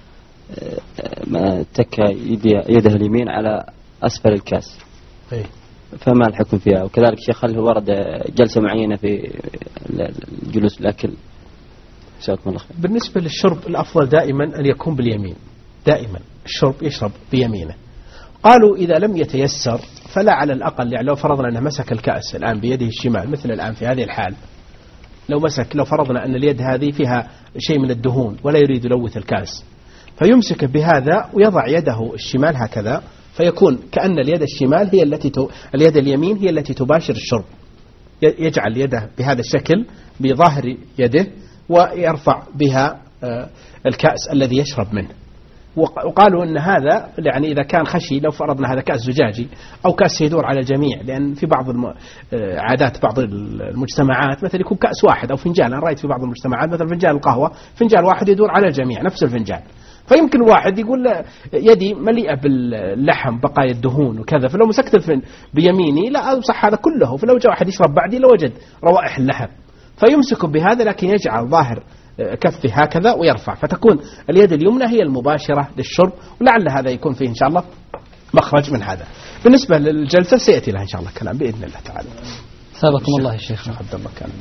وتك يده اليمين على أسفل الكاس، أي. فما الحكم فيها؟ وكذلك شيخ هل ورد جلسة معينة في جلوس الأكل؟ جزاكم الله خير. بالنسبة للشرب الأفضل دائما أن يكون باليمين، دائما الشرب يشرب بيمينه. قالوا إذا لم يتيسر فلا على الأقل، يعني لو فرضنا أنه مسك الكأس الآن بيده الشمال مثل الآن في هذه الحال، لو مسك، لو فرضنا أن اليد هذه فيها شيء من الدهون ولا يريد يلوث الكأس، فيمسك بهذا ويضع يده الشمال هكذا، فيكون كأن اليد الشمال هي التي ت... اليد اليمين هي التي تباشر الشرب. يجعل يده بهذا الشكل بظاهر يده ويرفع بها الكأس الذي يشرب منه. وقالوا أن هذا يعني إذا كان خشي، لو فرضنا هذا كأس زجاجي أو كأس يدور على الجميع، لأن في بعض الم... عادات بعض المجتمعات مثلا يكون كأس واحد أو فنجان. أنا رأيت في بعض المجتمعات مثلا فنجان القهوة فنجان واحد يدور على الجميع نفس الفنجان، فيمكن واحد يقول يدي مليئة باللحم بقايا الدهون وكذا، فلو مسكت الفن بيميني لا أصح هذا كله، فلو جاء واحد يشرب بعدي لوجد روائح اللحم، فيمسك بهذا لكن يجعل ظاهر كفه هكذا ويرفع، فتكون اليد اليمنى هي المباشرة للشرب، ولعل هذا يكون فيه إن شاء الله مخرج من هذا. بالنسبة للجلسة سيأتي لها إن شاء الله كلام بإذن الله تعالى. سابقكم الله يا شيخ. عبد الله كان.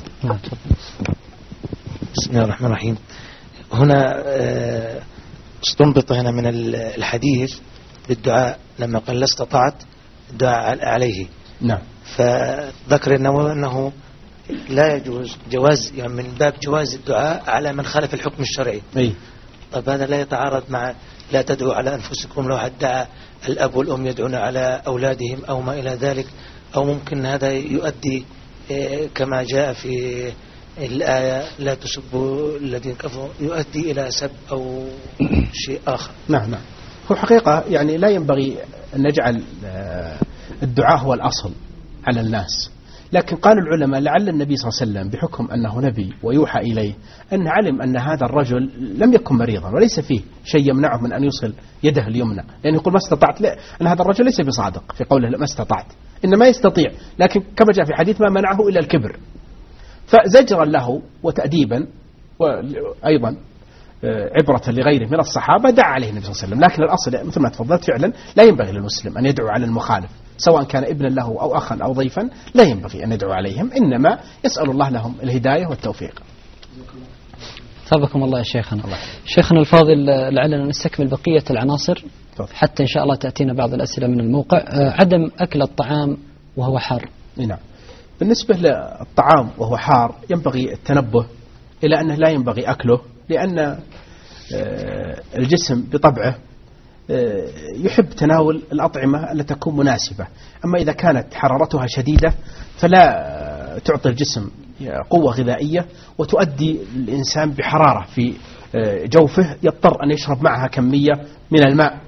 بسم الله الرحمن الرحيم. هنا استنبط هنا من الحديث بالدعاء لما قال لا استطعت الدعاء عليه. نعم. فذكر أنه, أنه لا يجوز جواز، يعني من باب جواز الدعاء على من خالف الحكم الشرعي. أي. طب هذا لا يتعارض مع لا تدعوا على أنفسكم، لو ادعى الأب والأم يدعون على أولادهم أو ما إلى ذلك، أو ممكن هذا يؤدي كما جاء في الآية لا تسبوا الذين كفروا، يؤدي إلى سب أو شيء آخر. نعم نعم. هو حقيقة يعني لا ينبغي أن نجعل الدعاء هو الأصل على الناس، لكن قال العلماء لعل النبي صلى الله عليه وسلم بحكم أنه نبي ويوحى إليه أن علم أن هذا الرجل لم يكن مريضا وليس فيه شيء يمنعه من أن يوصل يده اليمنى، يعني يقول ما استطعت، لا، أن هذا الرجل ليس بصادق في قوله ما استطعت، إنما يستطيع، لكن كما جاء في حديث ما منعه إلا الكبر. فزجرا له وتأديبا وأيضا عبرة لغيره من الصحابة دعا عليه النبي صلى الله عليه وسلم. لكن الأصل مثل ما تفضلت فعلا لا ينبغي للمسلم أن يدعو على المخالف سواء كان ابنا له أو أخا أو ضيفا، لا ينبغي أن يدعو عليهم، إنما يسأل الله لهم الهداية والتوفيق. ثابكم الله يا شيخنا. الله. شيخنا الفاضل لعلنا نستكمل بقية العناصر حتى إن شاء الله تأتينا بعض الأسئلة من الموقع. عدم أكل الطعام وهو حار. نعم. بالنسبة للطعام وهو حار ينبغي التنبه إلى أنه لا ينبغي أكله، لأن الجسم بطبعه يحب تناول الأطعمة التي تكون مناسبة، أما إذا كانت حرارتها شديدة فلا تعطي الجسم قوة غذائية وتؤدي الإنسان بحرارة في جوفه يضطر أن يشرب معها كمية من الماء.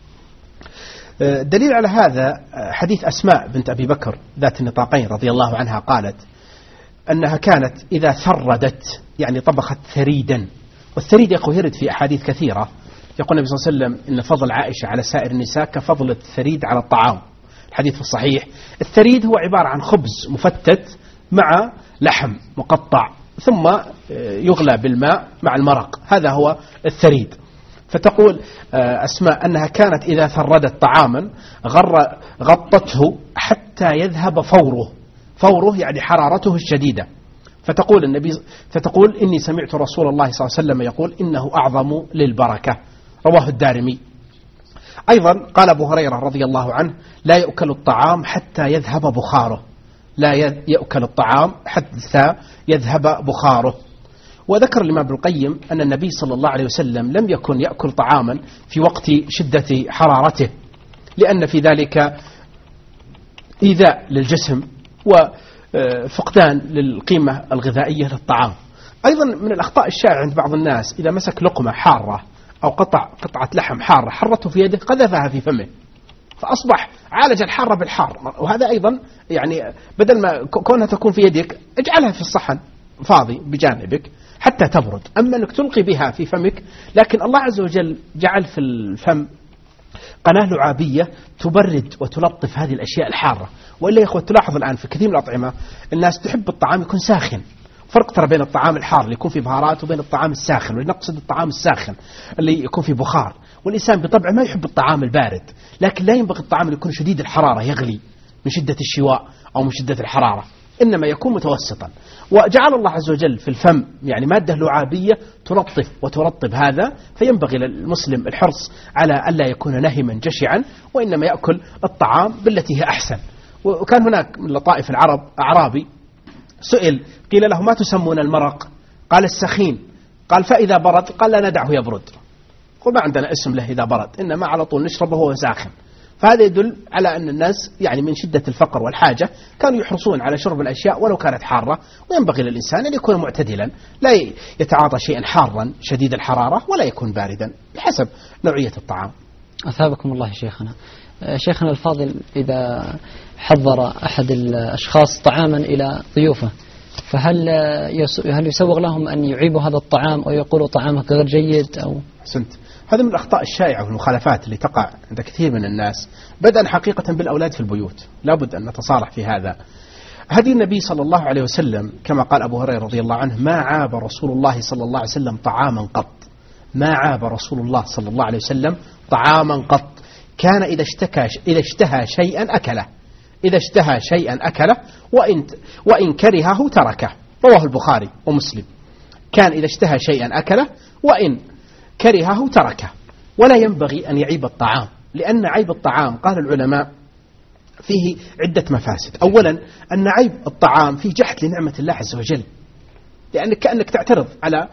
دليل على هذا حديث أسماء بنت أبي بكر ذات النطاقين رضي الله عنها، قالت أنها كانت إذا ثردت يعني طبخت ثريدا، والثريد يقول يرد في أحاديث كثيرة، يقول النبي صلى الله عليه وسلم إن فضل عائشة على سائر النساء كفضل الثريد على الطعام، الحديث في الصحيح. الثريد هو عبارة عن خبز مفتت مع لحم مقطع ثم يغلى بالماء مع المرق، هذا هو الثريد. فتقول أسماء أنها كانت إذا ثردت طعاما غر غطته حتى يذهب فوره، فوره يعني حرارته الشديدة. فتقول النبي فتقول إني سمعت رسول الله صلى الله عليه وسلم يقول إنه أعظم للبركة، رواه الدارمي. أيضا قال أبو هريرة رضي الله عنه لا يأكل الطعام حتى يذهب بخاره، لا يأكل الطعام حتى يذهب بخاره. وذكر الإمام ابن القيم أن النبي صلى الله عليه وسلم لم يكن يأكل طعاما في وقت شدة حرارته، لأن في ذلك إيذاء للجسم وفقدان للقيمة الغذائية للطعام. أيضا من الأخطاء الشائعة عند بعض الناس إذا مسك لقمة حارة أو قطع قطعة لحم حارة حرته في يده قذفها في فمه، فأصبح عالج الحارة بالحار. وهذا أيضا يعني بدل ما كونها تكون في يدك اجعلها في الصحن فاضي بجانبك حتى تبرد، أما أنك تلقي بها في فمك. لكن الله عز وجل جعل في الفم قناة لعابية تبرد وتلطف هذه الأشياء الحارة. وإلا يا أخوة تلاحظ الآن في كثير من الأطعمة الناس تحب الطعام يكون ساخن. فرق ترى بين الطعام الحار اللي يكون فيه بهارات وبين الطعام الساخن، ونقصد الطعام الساخن اللي يكون فيه بخار. والإنسان بطبعه ما يحب الطعام البارد، لكن لا ينبغي الطعام اللي يكون شديد الحرارة يغلي من شدة الشواء أو من شدة الحرارة، إنما يكون متوسطا. وجعل الله عز وجل في الفم يعني مادة لعابية تلطف وترطب هذا، فينبغي للمسلم الحرص على ألا يكون نهما جشعا، وإنما يأكل الطعام بالتي هي أحسن. وكان هناك من لطائف العرب أعرابي سئل قيل له ما تسمون المرق؟ قال السخين. قال فإذا برد؟ قال لا ندعه يبرد. قل ما عندنا اسم له إذا برد، إنما على طول نشربه وهو ساخن. فهذا يدل على أن الناس يعني من شدة الفقر والحاجة كانوا يحرصون على شرب الأشياء ولو كانت حارة. وينبغي للإنسان أن يكون معتدلا، لا يتعاطى شيئا حارا شديد الحرارة ولا يكون باردا بحسب نوعية الطعام. أثابكم الله شيخنا. شيخنا الفاضل، إذا حضر أحد الأشخاص طعاما إلى ضيوفه فهل هل يسوغ لهم أن يعيبوا هذا الطعام أو يقولوا طعامك غير جيد؟ أو حسنت. هذا من الأخطاء الشائعة والمخالفات اللي تقع عند كثير من الناس، بدءا حقيقة بالأولاد في البيوت. لابد أن نتصارح في هذا. هدي النبي صلى الله عليه وسلم كما قال أبو هريرة رضي الله عنه ما عاب رسول الله صلى الله عليه وسلم طعاما قط، ما عاب رسول الله صلى الله عليه وسلم طعاما قط. كان إذا اشتكى إذا اشتهى شيئا أكله، إذا اشتهى شيئا أكله وإن وإن كرهه تركه، رواه البخاري ومسلم. كان إذا اشتهى شيئا أكله وإن كرهه تركه. ولا ينبغي أن يعيب الطعام، لأن عيب الطعام قال العلماء فيه عدة مفاسد. أولا أن عيب الطعام فيه جحد لنعمة الله عز وجل، لأنك كأنك تعترض على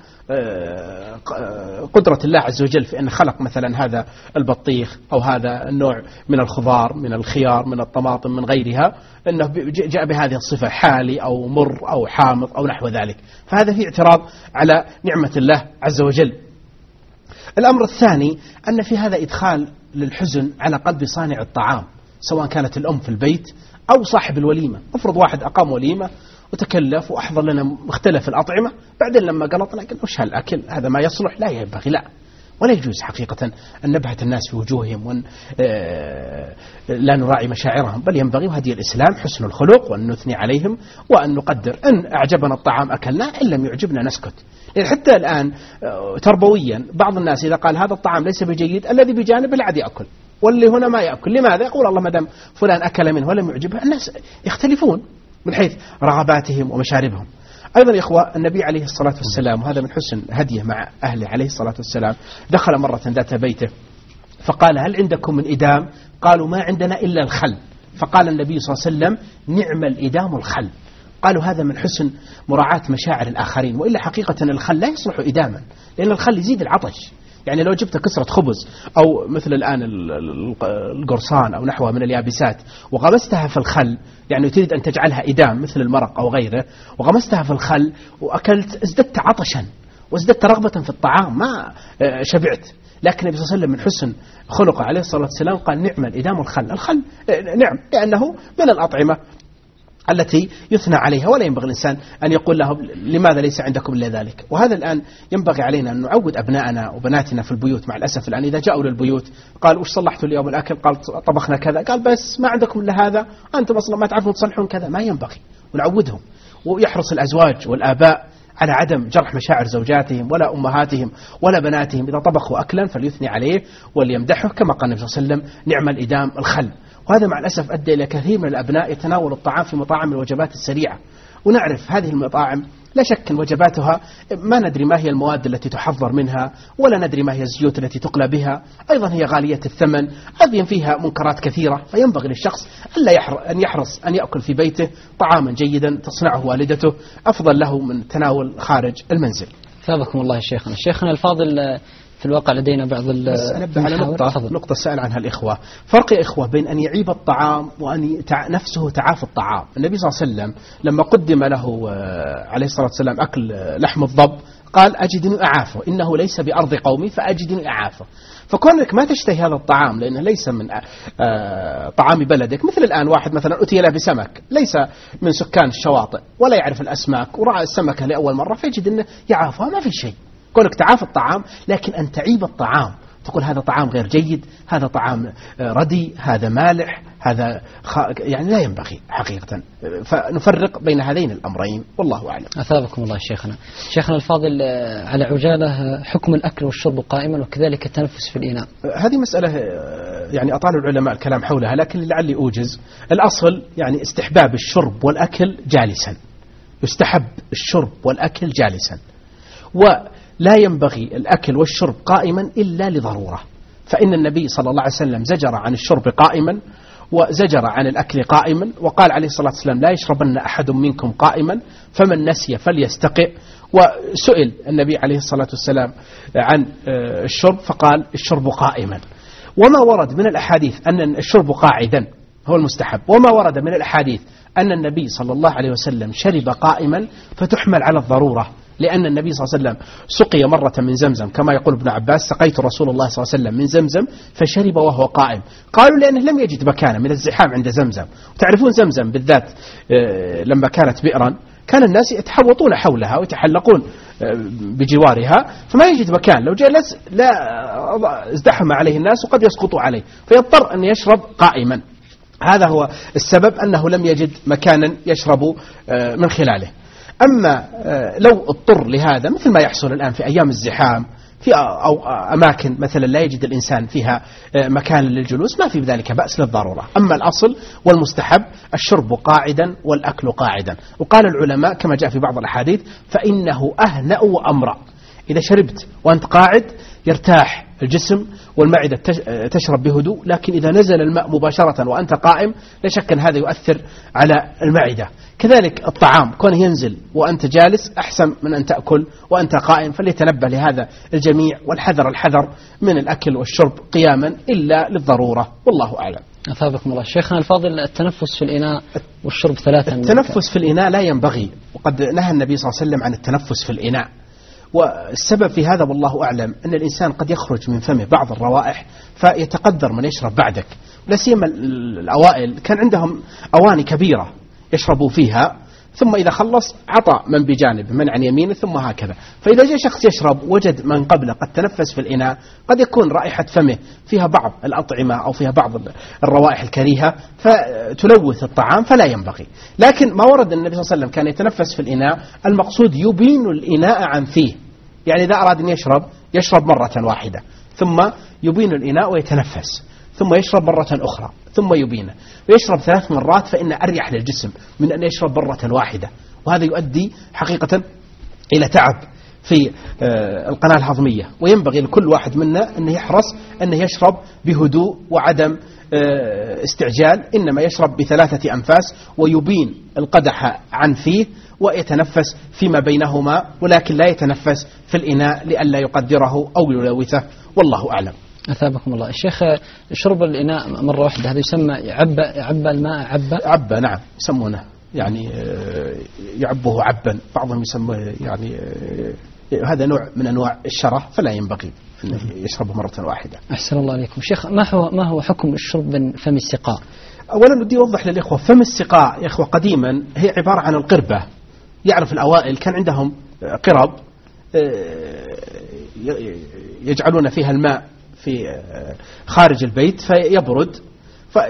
قدرة الله عز وجل في أن خلق مثلا هذا البطيخ أو هذا النوع من الخضار من الخيار من الطماطم من غيرها، أنه جاء بهذه الصفة حالي أو مر أو حامض أو نحو ذلك، فهذا فيه اعتراض على نعمة الله عز وجل. الأمر الثاني أن في هذا إدخال للحزن على قلب صانع الطعام، سواء كانت الأم في البيت أو صاحب الوليمة. افرض واحد أقام وليمة وتكلف وأحضر لنا مختلف الأطعمة، بعدين لما قلطنا قلنا وش هالأكل هذا ما يصلح، لا ينبغي، لا ولا يجوز حقيقة أن نبهت الناس في وجوههم وأن لا نراعي مشاعرهم، بل ينبغي وهدي الإسلام حسن الخلق وأن نثني عليهم وأن نقدر. إن أعجبنا الطعام أكلنا، إن لم يعجبنا نسكت. لأن حتى الآن تربويا بعض الناس إذا قال هذا الطعام ليس بجيد الذي بجانب العادي يأكل واللي هنا ما يأكل. لماذا؟ يقول الله ما دام فلان أكل منه ولم يعجبه. الناس يختلفون من حيث رغباتهم ومشاربهم. أيضا يا إخوة النبي عليه الصلاة والسلام، وهذا من حسن هديه مع أهله عليه الصلاة والسلام، دخل مرة ذات بيته فقال هل عندكم من إدام؟ قالوا ما عندنا إلا الخل. فقال النبي صلى الله عليه وسلم نعم الإدام الخل. قالوا هذا من حسن مراعاة مشاعر الآخرين، وإلا حقيقة الخل لا يصلح إداما، لأن الخل يزيد العطش. يعني لو جبت كسرة خبز أو مثل الآن القرصان أو نحوها من اليابسات وغمستها في الخل، يعني تريد أن تجعلها إدام مثل المرق أو غيره، وغمستها في الخل وأكلت ازددت عطشا وازددت رغبة في الطعام ما شبعت. لكن النبي صلى الله عليه وسلم من حسن خلقه عليه الصلاة والسلام قال نعم الإدام الخل. الخل نعم لأنه من الأطعمة التي يثنى عليها، ولا ينبغي الإنسان أن يقول له لماذا ليس عندكم إلا ذلك. وهذا الآن ينبغي علينا أن نعود أبنائنا وبناتنا في البيوت. مع الأسف الآن إذا جاءوا للبيوت قال وش صلحتوا اليوم الأكل؟ قال طبخنا كذا. قال بس ما عندكم إلا هذا، أنتم أصلا ما تعرفون تصلحون كذا. ما ينبغي. ونعودهم. ويحرص الأزواج والآباء على عدم جرح مشاعر زوجاتهم ولا أمهاتهم ولا بناتهم. إذا طبخوا أكلا فليثني عليه وليمدحه، كما قال النبي صلى الله عليه وسلم نعم الإدام الخل. وهذا مع الأسف أدى إلى كثير من الأبناء يتناول الطعام في مطاعم الوجبات السريعة. ونعرف هذه المطاعم لا شك أن وجباتها ما ندري ما هي المواد التي تحضر منها، ولا ندري ما هي الزيوت التي تقلى بها، أيضا هي غالية الثمن، أيضا فيها منكرات كثيرة. فينبغي للشخص ألا أن يحرص أن يأكل في بيته طعاما جيدا تصنعه والدته، أفضل له من تناول خارج المنزل. ثابكم الله شيخنا. شيخنا الفاضل، في الواقع لدينا بعض أنبه على نقطة, نقطة سأل عنها الإخوة. فرق يا إخوة بين أن يعيب الطعام وأن يتع... نفسه تعافى الطعام. النبي صلى الله عليه وسلم لما قدم له عليه الصلاة والسلام أكل لحم الضب قال أجدني أعافه، إنه ليس بأرض قومي فأجدني أعافه. فكونك ما تشتهي هذا الطعام لأنه ليس من طعام بلدك، مثل الآن واحد مثلا أتي له بسمك ليس من سكان الشواطئ ولا يعرف الأسماك ورأى السمكة لأول مرة فيجد أنه يعافها، ما في شيء. كونك تعافى الطعام، لكن أن تعيب الطعام تقول هذا طعام غير جيد، هذا طعام ردي، هذا مالح، هذا خ... يعني لا ينبغي حقيقة. فنفرق بين هذين الأمرين والله أعلم. أثابكم الله شيخنا. شيخنا الفاضل، على عجالة حكم الأكل والشرب قائما وكذلك التنفس في الإناء. هذه مسألة يعني أطال العلماء الكلام حولها، لكن لعلي أوجز. الأصل يعني استحباب الشرب والأكل جالسا، يستحب الشرب والأكل جالسا، ولا ينبغي الأكل والشرب قائما إلا لضرورة. فإن النبي صلى الله عليه وسلم زجر عن الشرب قائما وزجر عن الأكل قائما، وقال عليه الصلاة والسلام لا يشربن أحد منكم قائما فمن نسي فليستقئ. وسئل النبي عليه الصلاة والسلام عن الشرب فقال الشرب قائما. وما ورد من الأحاديث أن الشرب قاعدا هو المستحب، وما ورد من الأحاديث أن النبي صلى الله عليه وسلم شرب قائما فتحمل على الضرورة، لأن النبي صلى الله عليه وسلم سقي مرة من زمزم كما يقول ابن عباس سقيت رسول الله صلى الله عليه وسلم من زمزم فشرب وهو قائم. قالوا لأنه لم يجد مكانا من الزحام عند زمزم. وتعرفون زمزم بالذات لما كانت بئرا كان الناس يتحوطون حولها ويتحلقون بجوارها، فما يجد مكان، لو جلس لا ازدحم عليه الناس وقد يسقطوا عليه فيضطر أن يشرب قائما. هذا هو السبب أنه لم يجد مكانا يشرب من خلاله. أما لو اضطر لهذا مثل ما يحصل الآن في أيام الزحام في أو أماكن مثلا لا يجد الإنسان فيها مكان للجلوس، ما في بذلك بأس للضرورة. أما الأصل والمستحب الشرب قاعدا والأكل قاعدا. وقال العلماء كما جاء في بعض الأحاديث فإنه أهنأ وأمرأ. إذا شربت وأنت قاعد يرتاح الجسم والمعدة تشرب بهدوء، لكن إذا نزل الماء مباشرة وأنت قائم لا شك أن هذا يؤثر على المعدة. كذلك الطعام كونه ينزل وأنت جالس أحسن من أن تأكل وأنت قائم، فليتنبه لهذا الجميع والحذر الحذر من الأكل والشرب قياما إلا للضرورة والله أعلم. أثابكم الله. شيخنا الفاضل، التنفس في الإناء والشرب ثلاثا. التنفس في الإناء لا ينبغي، وقد نهى النبي صلى الله عليه وسلم عن التنفس في الإناء. والسبب في هذا والله أعلم أن الإنسان قد يخرج من فمه بعض الروائح فيتقدر من يشرب بعدك. لا سيما الأوائل كان عندهم أواني كبيرة يشربوا فيها، ثم إذا خلص عطى من بجانب من عن يمينه ثم هكذا. فإذا جاء شخص يشرب وجد من قبله قد تنفس في الإناء قد يكون رائحة فمه فيها بعض الأطعمة أو فيها بعض الروائح الكريهة فتلوث الطعام فلا ينبغي. لكن ما ورد النبي صلى الله عليه وسلم كان يتنفس في الإناء، المقصود يبين الإناء عن فيه، يعني إذا أراد أن يشرب يشرب مرة واحدة ثم يبين الإناء ويتنفس، ثم يشرب مرة أخرى ثم يبينه، ويشرب ثلاث مرات فإن أريح للجسم من أن يشرب مرة واحدة. وهذا يؤدي حقيقة إلى تعب في القناة الهضمية، وينبغي لكل واحد منا أنه يحرص أنه يشرب بهدوء وعدم استعجال، إنما يشرب بثلاثة أنفاس ويبين القدح عن فيه ويتنفس فيما بينهما، ولكن لا يتنفس في الإناء لئلا يقدره أو يلوثه والله أعلم. أثابكم الله. الشيخ، شرب الإناء مرة واحدة هذا يسمى عبى عبى الماء عبى عبى نعم يسمونه، يعني يعبه عبا، بعضهم يسمونه يعني هذا نوع من أنواع الشره فلا ينبغي أن يشربه مرة واحدة. أحسن الله عليكم. شيخ، ما هو ما هو حكم الشرب من فم السقاء؟ أولا بدي أوضح للإخوة فم السقاء يا إخوة قديما هي عبارة عن القربة. يعرف الأوائل كان عندهم قرب يجعلون فيها الماء في خارج البيت فيبرد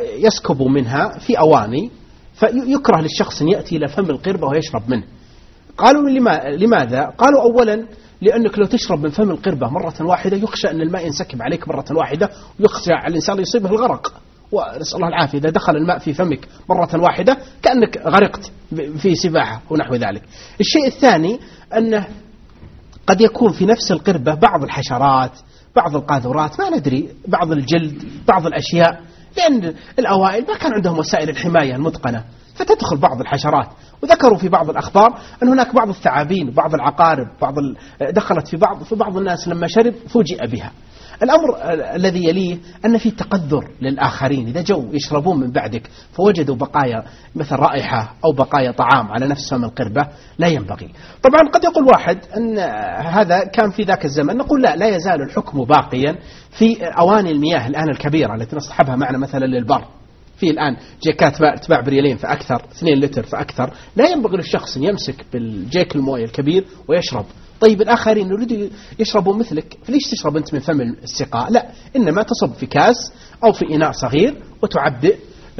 فيسكبوا منها في أواني، فيكره للشخص أن يأتي إلى فم القربة ويشرب منه. قالوا لماذا؟ قالوا أولا لأنك لو تشرب من فم القربة مرة واحدة يخشى أن الماء ينسكب عليك مرة واحدة، ويخشى على الإنسان يصيبه الغرق، ونسأل الله العافية. إذا دخل الماء في فمك مرة واحدة كأنك غرقت في سباحة ونحو ذلك. الشيء الثاني أنه قد يكون في نفس القربة بعض الحشرات، بعض القاذورات، ما ندري، بعض الجلد، بعض الأشياء، لأن الأوائل ما كان عندهم وسائل الحماية المتقنة، فتدخل بعض الحشرات. وذكروا في بعض الأخبار أن هناك بعض الثعابين، بعض العقارب، بعض دخلت في بعض في بعض الناس لما شرب فوجئ بها. الأمر الذي يليه أن في تقدر للآخرين، إذا جو يشربون من بعدك فوجدوا بقايا مثل رائحة أو بقايا طعام على نفس فم القربة، لا ينبغي. طبعا قد يقول واحد أن هذا كان في ذاك الزمن، نقول لا، لا يزال الحكم باقيا في أواني المياه الآن الكبيرة التي نصطحبها معنا مثلا للبر. في الآن جيكات تباع بريالين فأكثر، اثنين لتر فأكثر، لا ينبغي للشخص أن يمسك بالجيك المويه الكبير ويشرب. طيب الآخرين يريدوا يشربوا مثلك، فليش تشرب أنت من فم السقاء؟ لا، إنما تصب في كاس أو في إناء صغير وتعبئ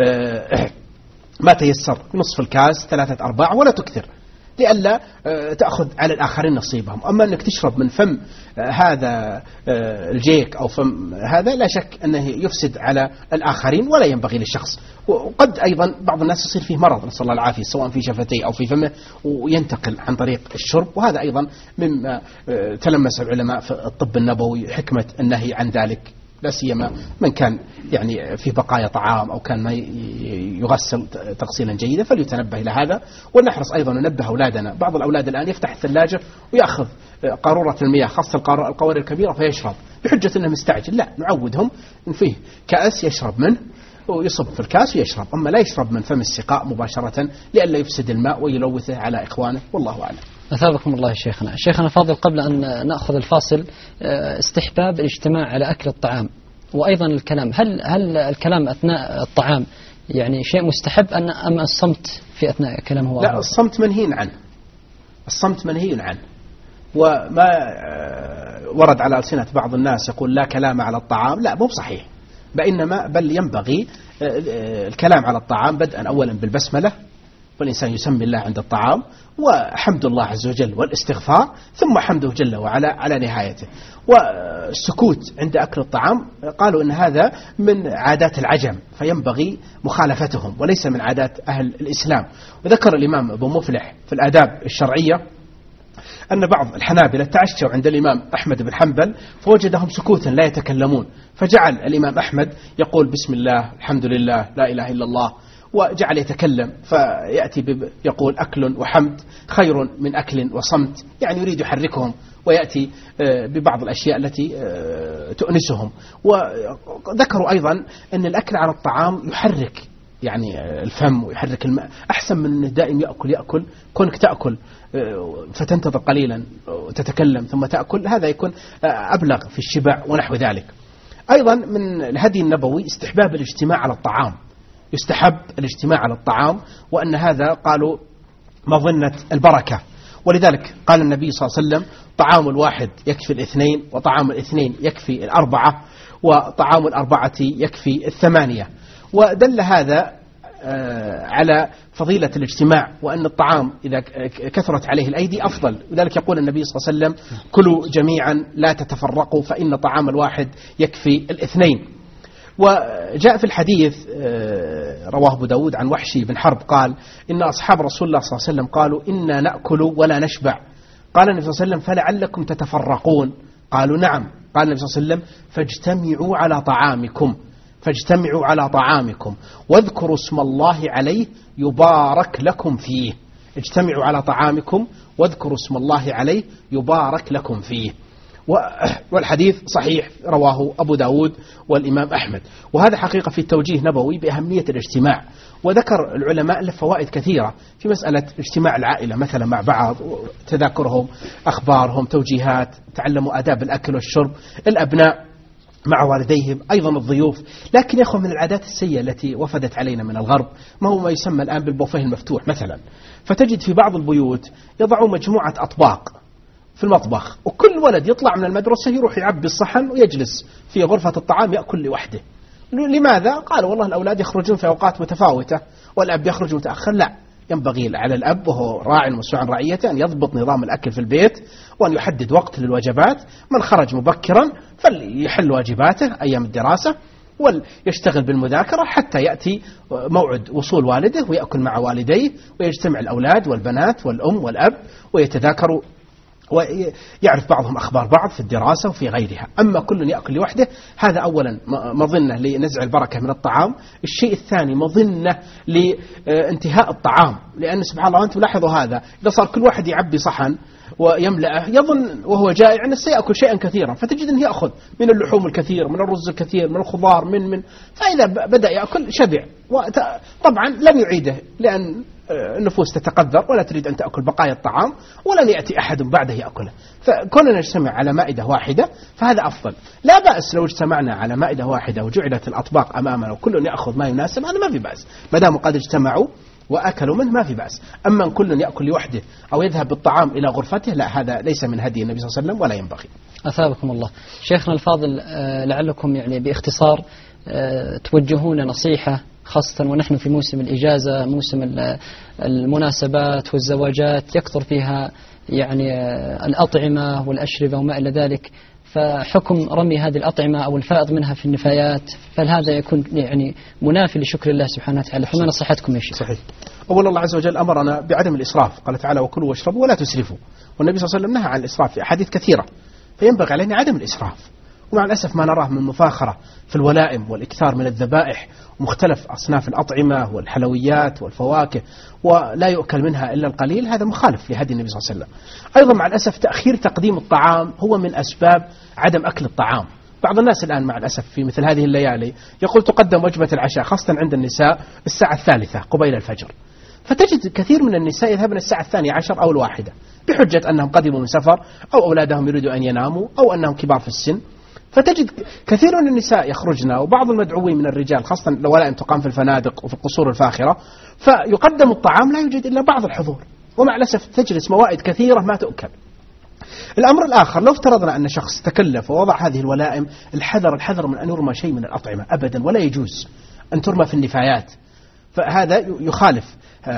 ما تيسر، نصف الكاس، ثلاثة أرباع، ولا تكثر، لئلا تأخذ على الآخرين نصيبهم. أما أنك تشرب من فم هذا الجيك أو فم هذا، لا شك أنه يفسد على الآخرين ولا ينبغي للشخص. وقد أيضا بعض الناس يصير فيه مرض، نسأل الله العافية، سواء في شفتيه أو في فمه، وينتقل عن طريق الشرب. وهذا أيضا مما تلمس العلماء في الطب النبوي حكمة النهي عن ذلك، لا سيما من كان يعني في بقايا طعام أو كان ما يغسل تغسيلا جيدا، فليتنبه إلى هذا. ونحرص أيضا ننبه أولادنا. بعض الأولاد الآن يفتح الثلاجة ويأخذ قارورة المياه، خاصة القوارير الكبيرة، فيشرب بحجة أنه مستعجل. لا، نعودهم إن فيه كأس يشرب منه ويصب في الكاس ويشرب، أما لا يشرب من فم السقاء مباشرة لئلا يفسد الماء ويلوثه على إخوانه، والله أعلم. أثابكم الله شيخنا. شيخنا فاضل، قبل أن نأخذ الفاصل، استحباب الاجتماع على أكل الطعام وأيضا الكلام، هل هل الكلام أثناء الطعام يعني شيء مستحب أن أم الصمت في أثناء الكلام هو؟ لا، الصمت منهي عنه، الصمت منهي عنه. وما ورد على ألسنة بعض الناس يقول لا كلام على الطعام، لا، مو صحيح، بإنما بل ينبغي الكلام على الطعام بدءا أولا بالبسملة، والإنسان يسمي الله عند الطعام، وحمد الله عز وجل والاستغفار، ثم حمده جل وعلا على نهايته. والسكوت عند أكل الطعام قالوا إن هذا من عادات العجم، فينبغي مخالفتهم وليس من عادات أهل الإسلام. وذكر الإمام أبو مفلح في الآداب الشرعية أن بعض الحنابلة تعشوا عند الإمام أحمد بن حنبل فوجدهم سكوتا لا يتكلمون، فجعل الإمام أحمد يقول بسم الله، الحمد لله، لا إله إلا الله، وجعل يتكلم، فيأتي يقول أكل وحمد خير من أكل وصمت، يعني يريد يحركهم ويأتي ببعض الأشياء التي تؤنسهم. وذكروا أيضا أن الأكل على الطعام يحرك يعني الفم ويحرك الماء، أحسن من أنه دائم يأكل يأكل كونك تأكل فتنتظر قليلا وتتكلم ثم تأكل، هذا يكون أبلغ في الشبع ونحو ذلك. أيضا من الهدي النبوي استحباب الاجتماع على الطعام، يستحب الاجتماع على الطعام، وأن هذا قالوا مظنة البركة. ولذلك قال النبي صلى الله عليه وسلم طعام الواحد يكفي الاثنين، وطعام الاثنين يكفي الأربعة، وطعام الأربعة يكفي الثمانية. ودل هذا على فضيلة الاجتماع، وأن الطعام إذا كثرت عليه الأيدي أفضل. لذلك يقول النبي صلى الله عليه وسلم كلوا جميعا لا تتفرقوا فإن طعام الواحد يكفي الاثنين. وجاء في الحديث رواه أبو داود عن وحشي بن حرب قال إن أصحاب رسول الله صلى الله عليه وسلم قالوا إنا نأكل ولا نشبع. قال النبي صلى الله عليه وسلم فلعلكم تتفرقون. قالوا نعم. قال النبي صلى الله عليه وسلم فاجتمعوا على طعامكم فاجتمعوا على طعامكم واذكروا اسم الله عليه يبارك لكم فيه. اجتمعوا على طعامكم واذكروا اسم الله عليه يبارك لكم فيه. والحديث صحيح رواه أبو داود والإمام أحمد. وهذا حقيقة في توجيه نبوي بأهمية الاجتماع. وذكر العلماء له فوائد كثيرة في مسألة اجتماع العائلة مثلا مع بعض، تذاكرهم أخبارهم، توجيهات، تعلموا آداب الأكل والشرب، الأبناء مع والديهم، أيضا الضيوف. لكن يا أخوة من العادات السيئة التي وفدت علينا من الغرب ما هو ما يسمى الآن بالبوفيه المفتوح مثلا. فتجد في بعض البيوت يضعوا مجموعة أطباق في المطبخ، وكل ولد يطلع من المدرسة يروح يعبي الصحن ويجلس في غرفة الطعام يأكل لوحده. لماذا؟ قالوا والله الأولاد يخرجون في أوقات متفاوتة والأب يخرج متأخر. لا، ينبغي على الأب وهو راع مسؤول عن رعيته أن يضبط نظام الأكل في البيت، وأن يحدد وقت للوجبات. من خرج مبكرا فليحل واجباته أيام الدراسة ويشتغل بالمذاكرة حتى يأتي موعد وصول والده ويأكل مع والديه، ويجتمع الأولاد والبنات والأم والأب ويتذاكروا ويعرف بعضهم أخبار بعض في الدراسة وفي غيرها. أما كل يأكل لوحده هذا أولا مظنة لنزع البركة من الطعام. الشيء الثاني مظنة لانتهاء الطعام، لأن سبحان الله أنتم لاحظوا هذا، إذا صار كل واحد يعبي صحن ويملأه يظن وهو جائع أنه سيأكل شيئا كثيرا، فتجد أنه يأخذ من اللحوم الكثير، من الرز الكثير، من الخضار، من من فإذا بدأ يأكل شبع. طبعا لن يعيده لأن النفوس تتقدر ولا تريد أن تأكل بقايا الطعام، ولن يأتي أحد بعده يأكله. فكوننا نجتمع على مائدة واحدة فهذا أفضل. لا بأس لو اجتمعنا على مائدة واحدة وجعلت الأطباق أمامنا وكل يأخذ ما يناسب، هذا ما في بأس، ما دام قد اجتمعوا وأكلوا منه ما في بأس. أما أن كل يأكل لوحده أو يذهب بالطعام إلى غرفته، لا، هذا ليس من هدي النبي صلى الله عليه وسلم ولا ينبغي. أثابكم الله. شيخنا الفاضل، لعلكم يعني باختصار توجهون نصيحة، خاصة ونحن في موسم الإجازة، موسم المناسبات والزواجات يكثر فيها يعني الأطعمة والأشربة وما إلى ذلك، فحكم رمي هذه الأطعمة أو الفائض منها في النفايات، فهذا يكون يعني منافي لشكر الله سبحانه وتعالى، فما نصيحتكم يا شيخ؟ صحيح. أولا الله عز وجل أمرنا بعدم الإسراف، قال تعالى وكلوا واشربوا ولا تسرفوا، والنبي صلى الله عليه وسلم نهى عن الإسراف في أحاديث كثيرة، فينبغي علينا عدم الإسراف. ومع الأسف ما نراه من مفاخرة في الولائم والإكثار من الذبائح ومختلف أصناف الأطعمة والحلويات والفواكه ولا يؤكل منها إلا القليل، هذا مخالف لهدي النبي صلى الله عليه وسلم. أيضا مع الأسف تأخير تقديم الطعام هو من أسباب عدم أكل الطعام. بعض الناس الآن مع الأسف في مثل هذه الليالي يقول تقدم وجبة العشاء، خاصة عند النساء الساعة الثالثة قبيل الفجر، فتجد كثير من النساء يذهبن الساعة الثانية عشر أو الواحدة بحجة أنهم قدموا من سفر أو أولادهم يريدوا أن يناموا أو أنهم كبار في السن. فتجد كثير من النساء يخرجن وبعض المدعوين من الرجال، خاصة الولائم تقام في الفنادق وفي القصور الفاخرة، فيقدم الطعام لا يوجد إلا بعض الحضور، ومع الأسف تجلس موائد كثيرة ما تؤكل. الأمر الآخر، لو افترضنا أن شخص تكلف ووضع هذه الولائم، الحذر الحذر من أن يرمى شيء من الأطعمة أبدا، ولا يجوز أن ترمى في النفايات، فهذا يخالف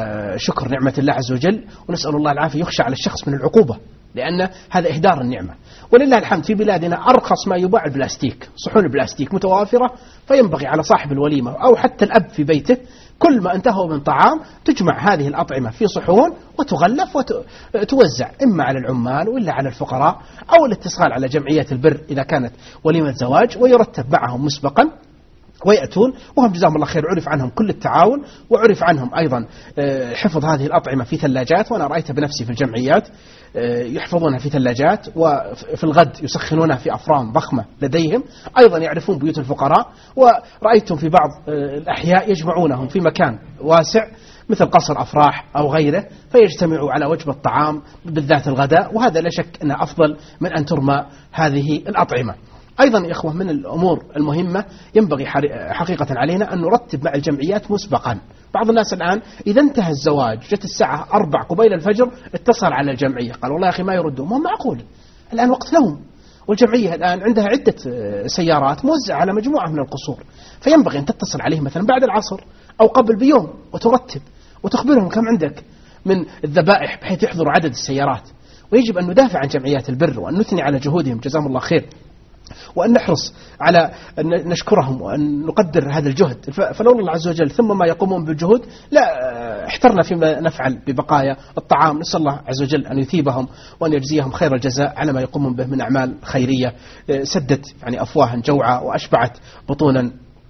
شكر نعمة الله عز وجل، ونسأل الله العافية. يخشى على الشخص من العقوبة لأن هذا إهدار النعمة. ولله الحمد في بلادنا أرخص ما يباع البلاستيك، صحون البلاستيك متوافرة، فينبغي على صاحب الوليمة أو حتى الأب في بيته كل ما انتهوا من طعام تجمع هذه الأطعمة في صحون وتغلف وتوزع إما على العمال وإلا على الفقراء، أو الاتصال على جمعية البر إذا كانت وليمة زواج، ويرتب معهم مسبقا ويأتون وهم جزاهم الله خير، عرف عنهم كل التعاون، وعرف عنهم أيضا حفظ هذه الأطعمة في ثلاجات، وأنا رأيت بنفسي في الجمعيات يحفظونها في ثلاجات، وفي الغد يسخنونها في أفران ضخمة لديهم، أيضا يعرفون بيوت الفقراء، ورأيتم في بعض الأحياء يجمعونهم في مكان واسع مثل قصر أفراح أو غيره، فيجتمعوا على وجبة طعام بالذات الغداء، وهذا لا شك أنه أفضل من أن ترمى هذه الأطعمة. أيضا يا إخوة من الأمور المهمة ينبغي حقيقة علينا أن نرتب مع الجمعيات مسبقا. بعض الناس الآن إذا انتهى الزواج جت الساعة أربع قبيل الفجر اتصل على الجمعية قال والله يا أخي ما يردون، ما معقول، الآن وقت نوم، والجمعية الآن عندها عدة سيارات موزعة على مجموعة من القصور، فينبغي أن تتصل عليه مثلا بعد العصر أو قبل بيوم وترتب وتخبرهم كم عندك من الذبائح بحيث يحضروا عدد السيارات. ويجب أن ندافع عن جمعيات البر وأن نثني على جهودهم جزاهم الله خير، وأن نحرص على أن نشكرهم وأن نقدر هذا الجهد، فلولا الله عز وجل ثم ما يقومون بالجهود لا احترنا فيما نفعل ببقايا الطعام. نسأل الله عز وجل أن يثيبهم وأن يجزيهم خير الجزاء على ما يقومون به من أعمال خيرية سدت يعني أفواها جوعا وأشبعت بطونا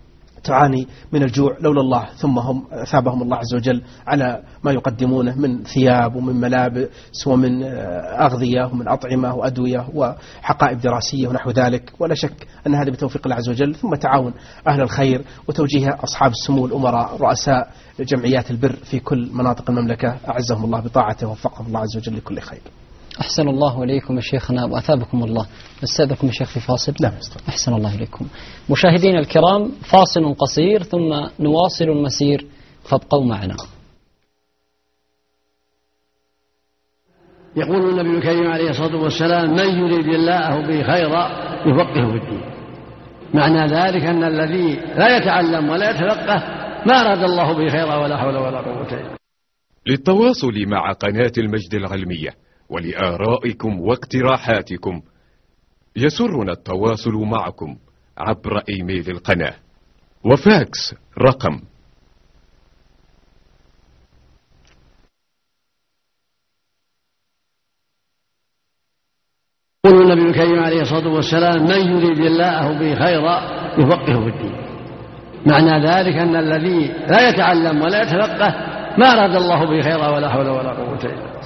تعاني من الجوع لولا الله، ثم هم ثابهم الله عز وجل على ما يقدمونه من ثياب ومن ملابس ومن أغذية ومن أطعمة وأدوية وحقائب دراسية ونحو ذلك. ولا شك أن هذا بتوفيق الله عز وجل، ثم تعاون أهل الخير وتوجيه أصحاب السمو الأمراء رؤساء جمعيات البر في كل مناطق المملكة، أعزهم الله بطاعته ووفقهم الله عز وجل لكل خير. أحسن الله إليكم يا شيخنا وأثابكم الله. نستأذنكم يا شيخ في فاصل. لا أحسن الله إليكم. مشاهدينا الكرام، فاصل قصير ثم نواصل المسير، فابقوا معنا. يقول النبي الكريم عليه الصلاة والسلام من يريد الله به خيرا يفقهه في الدين. معنى ذلك أن الذي لا يتعلم ولا يتفقه ما أراد الله به خيرا ولا حول ولا قوة إلا بالله. للتواصل مع قناة المجد العلمية ولآرائكم واقتراحاتكم يسرنا التواصل معكم عبر إيميل القناة وفاكس رقم يقول النبي الكريم عليه الصلاة والسلام من يريد الله به خيرا يفقهه في الدين. معنى ذلك أن الذي لا يتعلم ولا يتفقه ما أراد الله به خيرا ولا حول ولا قوة إلا بالله.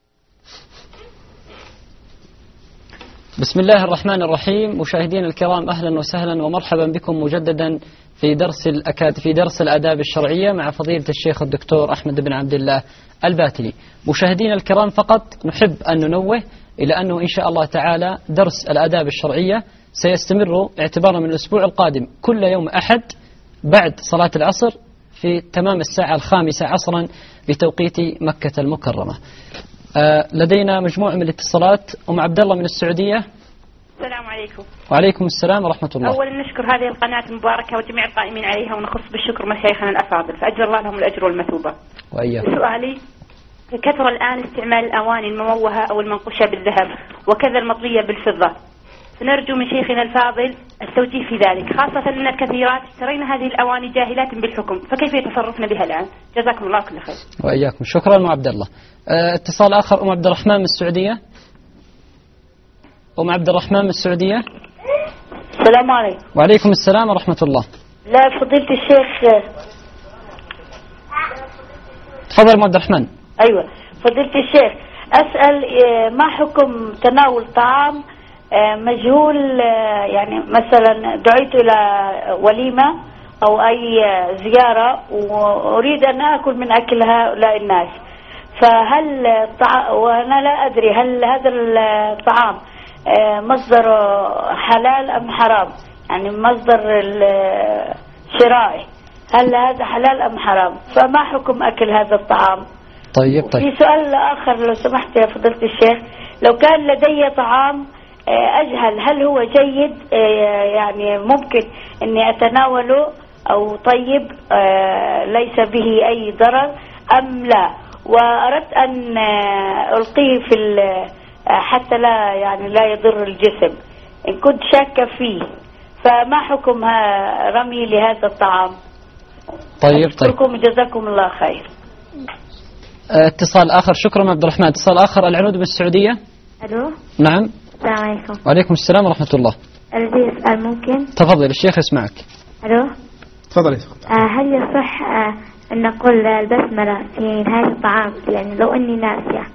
بسم الله الرحمن الرحيم. مشاهدينا الكرام، أهلا وسهلا ومرحبا بكم مجددا في درس الأكاد في درس الآداب الشرعية مع فضيلة الشيخ الدكتور أحمد بن عبد الله الباتلي. مشاهدينا الكرام، فقط نحب أن ننوه إلى أنه إن شاء الله تعالى درس الآداب الشرعية سيستمر اعتبارا من الأسبوع القادم كل يوم أحد بعد صلاة العصر في تمام الساعة الخامسة عصرا بتوقيت مكة المكرمة. آه لدينا مجموعة من الاتصالات. أم عبد الله من السعودية. السلام عليكم. وعليكم السلام ورحمة الله. أولا نشكر هذه القناة المباركة وجميع القائمين عليها، ونخص بالشكر مشايخنا الأفاضل، فأجر الله لهم الأجر والمثوبة. وإياكم. سؤالي: كثر الآن استعمال الأواني المموهة أو المنقوشة بالذهب وكذا المطلية بالفضة، فنرجو من شيخنا الفاضل التوجيه في ذلك، خاصة أن الكثيرات اشترينا هذه الأواني جاهلات بالحكم، فكيف يتصرفن بها الآن؟ جزاكم الله كل خير. وإياكم. شكرا أم عبد الله. اه اتصال آخر. أم عبد الرحمن من السعودية. أم عبد الرحمن من السعودية. السلام عليكم. وعليكم السلام ورحمة الله. لا فضيلة الشيخ. تفضل أم عبد الرحمن. أيوة فضيلة الشيخ، أسأل ما حكم تناول طعام مجهول، يعني مثلا دعيت إلى وليمة أو أي زيارة وأريد أن أكل من أكل هؤلاء الناس، فهل الطع... وأنا لا أدري هل هذا الطعام مصدر حلال أم حرام، يعني مصدر شرائي، هل هذا حلال أم حرام؟ فما حكم أكل هذا الطعام؟ طيب طيب. في سؤال آخر لو سمحت يا فضيلة الشيخ، لو كان لدي طعام أجهل هل هو جيد، يعني ممكن أني أتناوله أو طيب ليس به أي ضرر أم لا، وأردت أن ألقيه في حتى لا يعني لا يضر الجسم، إن كنت شاكة فيه فما حكم رمي لهذا الطعام؟ طيب طيب. أشكركم وجزاكم الله خير. اتصال آخر. شكرا عبد الرحمن. اتصال آخر. العنود من السعودية. ألو. نعم. السلام عليكم. وعليكم السلام ورحمة الله. أريد أسأل ممكن؟ تفضل الشيخ يسمعك. ألو. تفضل. آه هل يصح آه أن نقول البسملة في نهاية الطعام، يعني لو أني ناسية؟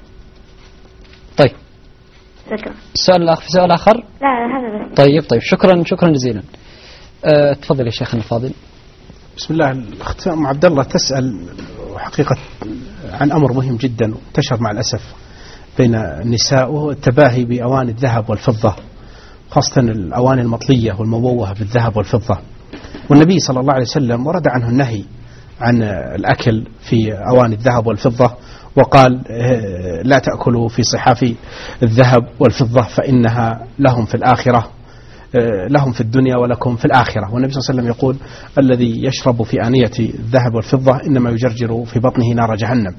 طيب. شكرا. السؤال الآخر. في سؤال آخر؟ لا هذا بس. طيب طيب. شكرا شكرا جزيلا. أه تفضل يا شيخنا الفاضل. بسم الله. الأخت أم عبد الله تسأل حقيقة عن أمر مهم جدا انتشر مع الأسف بين النساء، وهو التباهي بأواني الذهب والفضة، خاصة الأواني المطلية والمموهة بالذهب والفضة. والنبي صلى الله عليه وسلم ورد عنه النهي عن الأكل في أواني الذهب والفضة، وقال لا تأكلوا في صحاف الذهب والفضة فإنها لهم في الآخرة، لهم في الدنيا ولكم في الآخرة. والنبي صلى الله عليه وسلم يقول الذي يشرب في آنية الذهب والفضة إنما يجرجر في بطنه نار جهنم.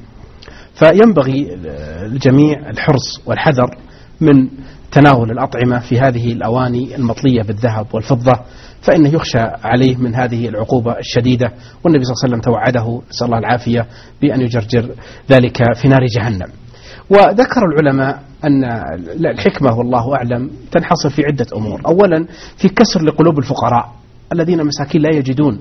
فينبغي الجميع الحرص والحذر من تناول الأطعمة في هذه الأواني المطلية بالذهب والفضة، فإنه يخشى عليه من هذه العقوبة الشديدة، والنبي صلى الله عليه وسلم توعده نسأل الله العافية بأن يجرجر ذلك في نار جهنم. وذكر العلماء أن الحكمة والله أعلم تنحصر في عدة أمور. أولا في كسر لقلوب الفقراء الذين مساكين لا يجدون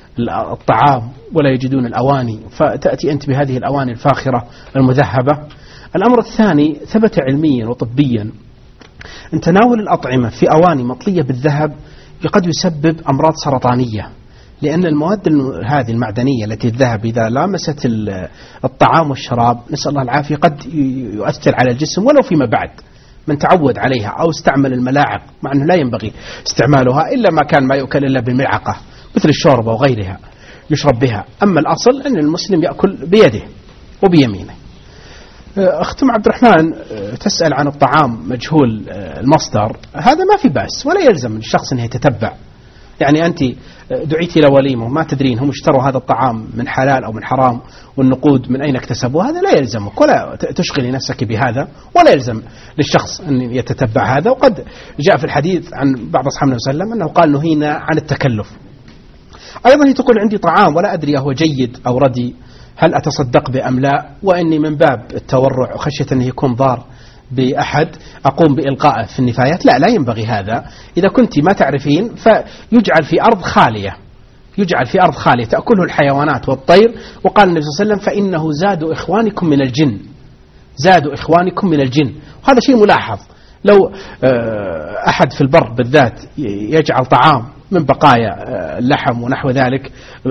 الطعام ولا يجدون الأواني، فتأتي أنت بهذه الأواني الفاخرة المذهبة. الأمر الثاني ثبت علميا وطبيا أن تناول الأطعمة في أواني مطلية بالذهب قد يسبب أمراض سرطانية، لأن المواد هذه المعدنية التي الذهب إذا لامست الطعام والشراب نسأل الله العافية قد يؤثر على الجسم ولو فيما بعد من تعود عليها أو استعمل الملاعق، مع أنه لا ينبغي استعمالها إلا ما كان ما يؤكل إلا بالملعقة مثل الشوربة وغيرها يشرب بها. أما الأصل أن المسلم يأكل بيده وبيمينه. أختم عبد الرحمن تسأل عن الطعام مجهول المصدر، هذا ما في بأس ولا يلزم الشخص أنه يتتبع. يعني أنت دعيت إلى وليمة وما تدرين هم اشتروا هذا الطعام من حلال أو من حرام والنقود من أين اكتسبوا، هذا لا يلزمك ولا تشغلي نفسك بهذا، ولا يلزم للشخص أن يتتبع هذا. وقد جاء في الحديث عن بعض أصحاب النبي صلى الله عليه وسلم أنه قال نهينا عن التكلف. أيضا هي تقول عندي طعام ولا أدري هو جيد أو ردي، هل أتصدق به أم لا؟ وإني من باب التورع وخشية أنه يكون ضار بأحد أقوم بإلقائه في النفايات. لا لا ينبغي هذا. إذا كنت ما تعرفين فيجعل في أرض خالية، يجعل في أرض خالية تأكله الحيوانات والطير. وقال النبي صلى الله عليه وسلم فإنه زاد إخوانكم من الجن، زاد إخوانكم من الجن. وهذا شيء ملاحظ. لو أحد في البر بالذات يجعل طعام من بقايا اللحم ونحو ذلك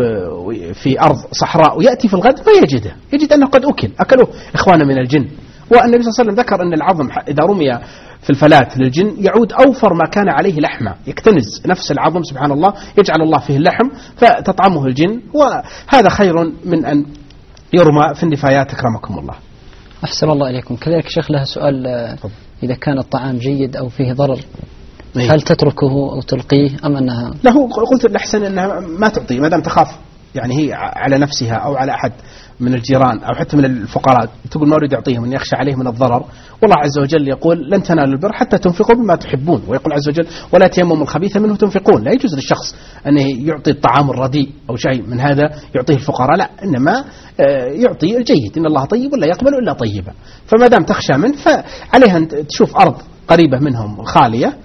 في أرض صحراء ويأتي في الغد ما يجده، يجد أنه قد أكل أكلوه إخوانا من الجن. والنبي صلى الله عليه وسلم ذكر أن العظم إذا رمي في الفلاة للجن يعود أوفر ما كان عليه لحمة، يكتنز نفس العظم سبحان الله، يجعل الله فيه اللحم فتطعمه الجن، وهذا خير من أن يرمى في النفايات أكرمكم الله. أحسن الله إليكم. كذلك شيخ لها سؤال، إذا كان الطعام جيد أو فيه ضرر هل تتركه أو تلقيه أم أنها؟ له قلت الأحسن أنها ما تعطي ما دام تخاف يعني هي على نفسها أو على أحد من الجيران أو حتى من الفقراء، تقول ما أريد أعطيهم أن يخشى عليه من الضرر. والله عز وجل يقول لن تنالوا البر حتى تنفقوا بما تحبون، ويقول عز وجل ولا تيمموا الخبيث منه تنفقون. لا يجوز للشخص أن يعطي الطعام الرديء أو شيء من هذا يعطيه الفقراء، لا، إنما يعطي الجيد. إن الله طيب ولا يقبل إلا طيبا. فما دام تخشى منه فعليها أن تشوف أرض قريبة منهم خالية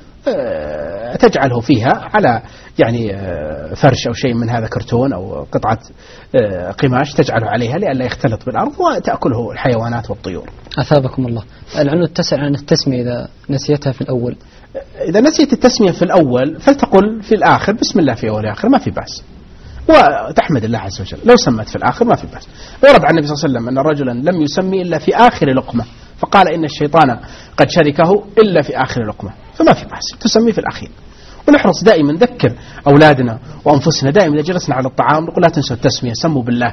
تجعله فيها على يعني فرش أو شيء من هذا كرتون أو قطعة قماش تجعله عليها لئلا يختلط بالأرض وتأكله الحيوانات والطيور. أثابكم الله. العنود تسأل عن التسمية إذا نسيتها في الأول. إذا نسيت التسمية في الأول فلتقل في الآخر بسم الله في أول آخر، ما في بأس، وتحمد الله عز وجل. لو سمت في الآخر ما في بأس. ورد عن النبي صلى الله عليه وسلم أن رجلا لم يسمي إلا في آخر لقمة، فقال إن الشيطان قد شركه إلا في آخر لقمة، فما في بأس تسمي في الأخير. ونحرص دائما نذكر أولادنا وأنفسنا دائما إذا جلسنا على الطعام نقول لا تنسوا التسمية، سموا بالله،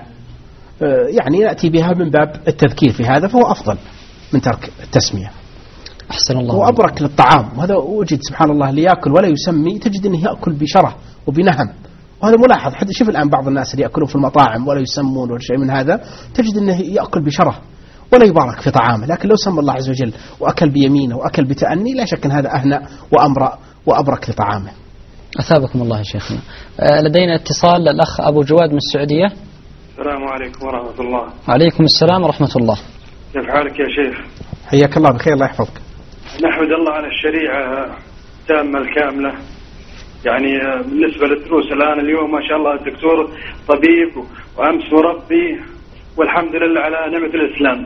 يعني نأتي بها من باب التذكير في هذا، فهو أفضل من ترك التسمية. أحسن الله. وأبرك للطعام، وهذا وجد سبحان الله اللي يأكل ولا يسمي تجد أنه يأكل بشره وبنهم، وهذا ملاحظ. حتى شوف الآن بعض الناس اللي يأكلون في المطاعم ولا يسمون ولا شيء من هذا تجد أنه يأكل بشره ولا يبارك في طعامه، لكن لو سمى الله عز وجل وأكل بيمينه وأكل بتأني لا شك أن هذا أهنأ وأمرأ وأبرك لطعامه. أثابكم الله يا شيخنا. آه لدينا اتصال الأخ أبو جواد من السعودية. السلام عليكم ورحمة الله. عليكم السلام ورحمة الله. كيف حالك يا شيخ؟ حياك الله بخير، الله يحفظك. نحمد الله على الشريعة التامة الكاملة. يعني بالنسبة للدروس الآن اليوم ما شاء الله الدكتور طبيب وأمس مربي، والحمد لله على نعمة الإسلام.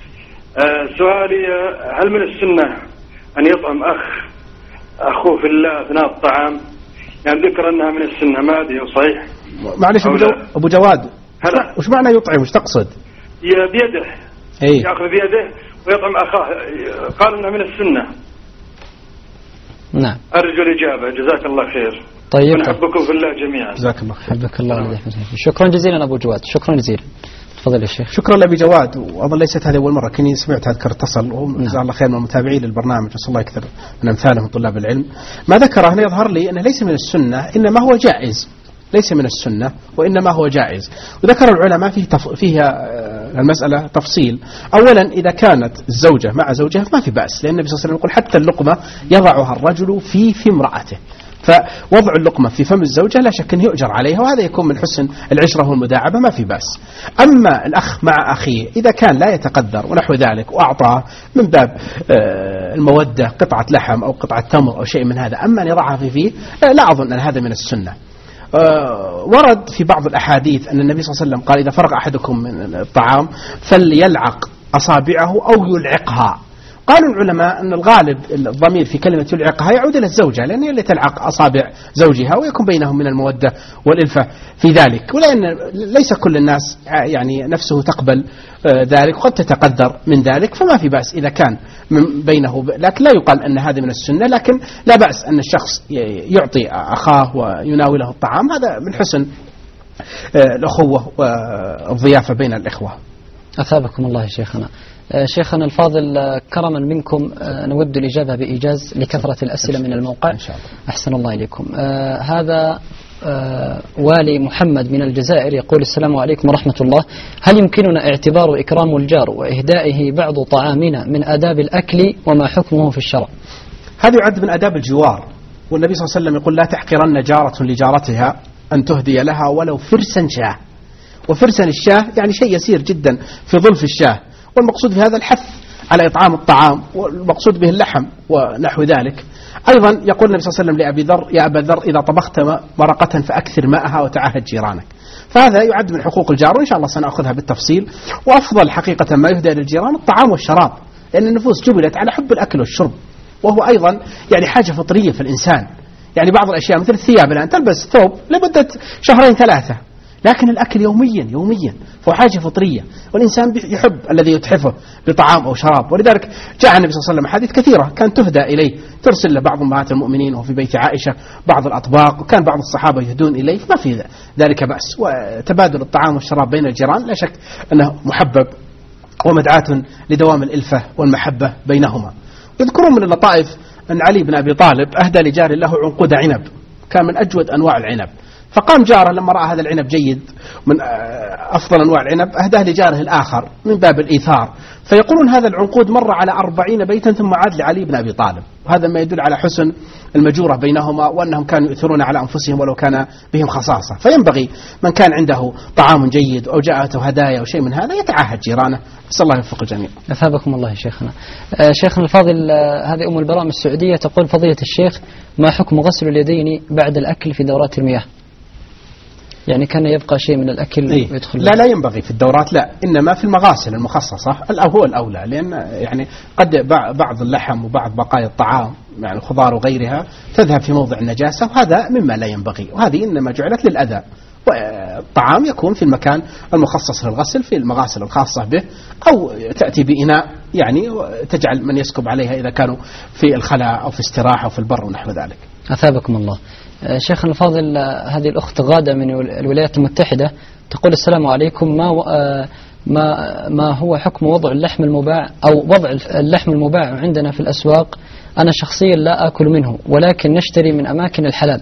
آه سؤالي، هل من السنة أن يطعم أخ أخوه في الله أثناء الطعام؟ يعني ذكر أنها من السنة، ما أدري صحيح. معلش أبو, جو... أبو جواد، هلا وش معنى يطعم؟ وش تقصد؟ بيده، أي. يأخذ بيده ويطعم أخاه، قال أنها من السنة. نعم. أرجو الإجابة، جزاك الله خير. طيب. ونحبكم في الله جميعا. جزاك الله خير. حبك الله. شكرا جزيلا أبو جواد، شكرا جزيلا. تفضل يا شيخ. شكرا لأبي جواد، وأظن ليست هذه أول مرة كني سمعت أذكر اتصل، وجزاه الله خير من المتابعين للبرنامج، وصلى الله يكثر من أمثالهم طلاب العلم. ما ذكره هنا يظهر لي أنه ليس من السنة إنما هو جائز، ليس من السنة وإنما هو جائز. وذكر العلماء فيه تف... فيها المسألة تفصيل. أولا إذا كانت الزوجة مع زوجها ما في بأس، لأن النبي صلى الله عليه وسلم يقول حتى اللقمة يضعها الرجل في في امرأته، فوضع اللقمة في فم الزوجة لا شك أنه يؤجر عليها، وهذا يكون من حسن العشرة والمداعبة، ما في بأس. أما الأخ مع أخيه إذا كان لا يتقدر ونحو ذلك وأعطاه من باب المودة قطعة لحم أو قطعة تمر أو شيء من هذا، أما أن يضعها في فيه لا أظن أن هذا من السنة. ورد في بعض الأحاديث أن النبي صلى الله عليه وسلم قال إذا فرغ أحدكم من الطعام فليلعق أصابعه أو يلعقها. قالوا العلماء أن الغالب الضمير في كلمة يلعقها يعود إلى الزوجة، لأن هي اللي تلعق أصابع زوجها ويكون بينهم من المودة والإلفة في ذلك، ولأن ليس كل الناس يعني نفسه تقبل ذلك، وقد تتقدر من ذلك، فما في بأس إذا كان من بينه، لكن لا يقال أن هذا من السنة، لكن لا بأس أن الشخص يعطي أخاه ويناوله الطعام، هذا من حسن الأخوة والضيافة بين الإخوة. أثابكم الله يا شيخنا. شيخنا الفاضل كرما منكم نود الإجابة بإيجاز لكثرة الأسئلة من الموقع إن شاء الله. أحسن الله إليكم. هذا والي محمد من الجزائر يقول: السلام عليكم ورحمة الله، هل يمكننا اعتبار إكرام الجار وإهدائه بعض طعامنا من آداب الأكل وما حكمه في الشرع؟ هذا يعد من آداب الجوار، والنبي صلى الله عليه وسلم يقول: لا تحقرن جارة لجارتها أن تهدي لها ولو فرسا شاه. وفرسا الشاه يعني شيء يسير جدا في ظلف الشاه، والمقصود في هذا الحث على إطعام الطعام، والمقصود به اللحم ونحو ذلك. أيضا يقول النبي صلى الله عليه وسلم لأبي ذر: يا أبا ذر، إذا طبخت مرقة فأكثر ماءها وتعاهد جيرانك. فهذا يعد من حقوق الجار، وإن شاء الله سنأخذها بالتفصيل. وأفضل حقيقة ما يهدى للجيران الطعام والشراب، لأن النفوس جبلت على حب الأكل والشرب، وهو أيضا يعني حاجة فطرية في الإنسان. يعني بعض الأشياء مثل الثياب الآن تلبس ثوب لمدة شهرين ثلاثة، لكن الأكل يوميا يوميا فهو حاجة فطرية، والإنسان يحب الذي يتحفه بطعام أو شراب. ولذلك جاء النبي صلى الله عليه وسلم حديث كثيرة كان تهدى إليه، ترسل له بعض أمهات المؤمنين وفي بيت عائشة بعض الأطباق، وكان بعض الصحابة يهدون إليه، ما في ذلك بأس. وتبادل الطعام والشراب بين الجيران لا شك أنه محبب ومدعاة لدوام الإلفة والمحبة بينهما. يذكرون من اللطائف أن علي بن أبي طالب أهدى لجار له عنقود عنب، كان من أجود أنواع العنب، فقام جاره لما رأى هذا العنب جيد من أفضل أنواع العنب أهداه لجاره الآخر من باب الإيثار. فيقولون هذا العنقود مر على أربعين بيتا ثم عاد لعلي بن أبي طالب، وهذا ما يدل على حسن المجورة بينهما، وأنهم كانوا يؤثرون على أنفسهم ولو كان بهم خصاصة. فينبغي من كان عنده طعام جيد أو جاءته هدايا أو شيء من هذا يتعاهد جيرانه. نسأل الله يوفق الجميع. أثابكم الله يا شيخنا. آه شيخنا الفاضل، آه هذه أم البراء من السعودية تقول: فضيلة الشيخ، ما حكم غسل اليدين بعد الأكل في دورات المياه؟ يعني كان يبقى شيء من الأكل إيه؟ ويدخل لا لا ينبغي في الدورات، لا، إنما في المغاسل المخصصة هو الأولى، لأن يعني قد بعض اللحم وبعض بقايا الطعام يعني الخضار وغيرها تذهب في موضع النجاسة، وهذا مما لا ينبغي، وهذه إنما جعلت للأذى. والطعام يكون في المكان المخصص للغسل في المغاسل الخاصة به، أو تأتي بإناء يعني تجعل من يسكب عليها إذا كانوا في الخلاء أو في استراحة أو في البر ونحو ذلك. أثابكم الله. شيخنا الفاضل، هذه الأخت غادة من الولايات المتحدة تقول: السلام عليكم، ما ما ما هو حكم وضع اللحم المباع أو وضع اللحم المباع عندنا في الأسواق؟ أنا شخصيا لا أكل منه، ولكن نشتري من أماكن الحلال،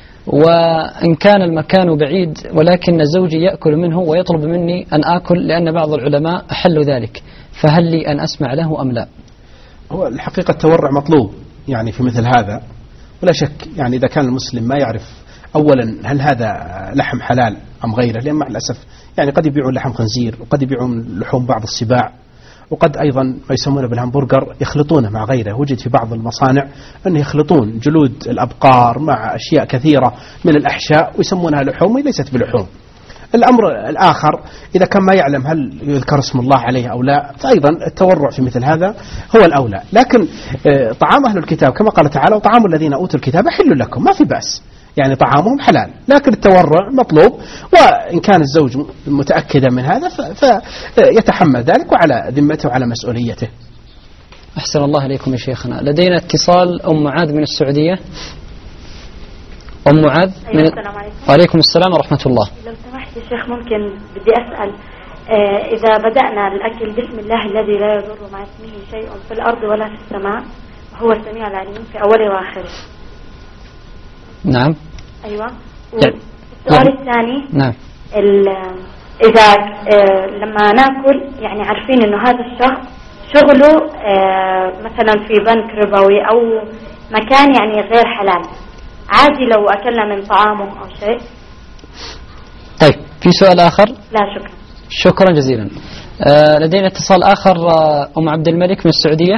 وإن كان المكان بعيد ولكن زوجي يأكل منه ويطلب مني أن آكل لأن بعض العلماء أحلوا ذلك، فهل لي أن أسمع له أم لا؟ هو الحقيقة التورع مطلوب يعني في مثل هذا، ولا شك يعني إذا كان المسلم ما يعرف أولا هل هذا لحم حلال أم غيره، لأن مع الأسف يعني قد يبيعون لحم خنزير، وقد يبيعون لحوم بعض السباع، وقد أيضا ما يسمونه بالهمبرجر يخلطونه مع غيره. وجد في بعض المصانع أن يخلطون جلود الأبقار مع أشياء كثيرة من الأحشاء ويسمونها لحوم وليست بلحوم. الأمر الآخر إذا كان ما يعلم هل يذكر اسم الله عليه أو لا، فأيضا التورع في مثل هذا هو الأولى. لكن طعام أهل الكتاب كما قال تعالى: وطعام الذين أوتوا الكتاب حل لكم، ما في بأس، يعني طعامهم حلال، لكن التورع مطلوب، وإن كان الزوج متأكدا من هذا فيتحمل ذلك وعلى ذمته وعلى مسؤوليته. أحسن الله إليكم يا شيخنا. لدينا اتصال أم معاذ من السعودية. أم معاذ من... السلام عليكم. وعليكم السلام ورحمة الله. لو سمحت يا شيخ، ممكن بدي أسأل آه إذا بدأنا الأكل بسم الله الذي لا يضر مع اسمه شيء في الأرض ولا في السماء، هو السميع العليم في أوله وآخره. نعم. أيوة. والسؤال الثاني، نعم، إذا آه لما ناكل يعني عارفين إنه هذا الشخص شغله آه مثلا في بنك ربوي أو مكان يعني غير حلال، عادي لو أكلنا من طعامه أو شيء؟ طيب، في سؤال آخر؟ لا شكرا. شكرا جزيلا. آه لدينا اتصال آخر. آه أم عبد الملك من السعودية.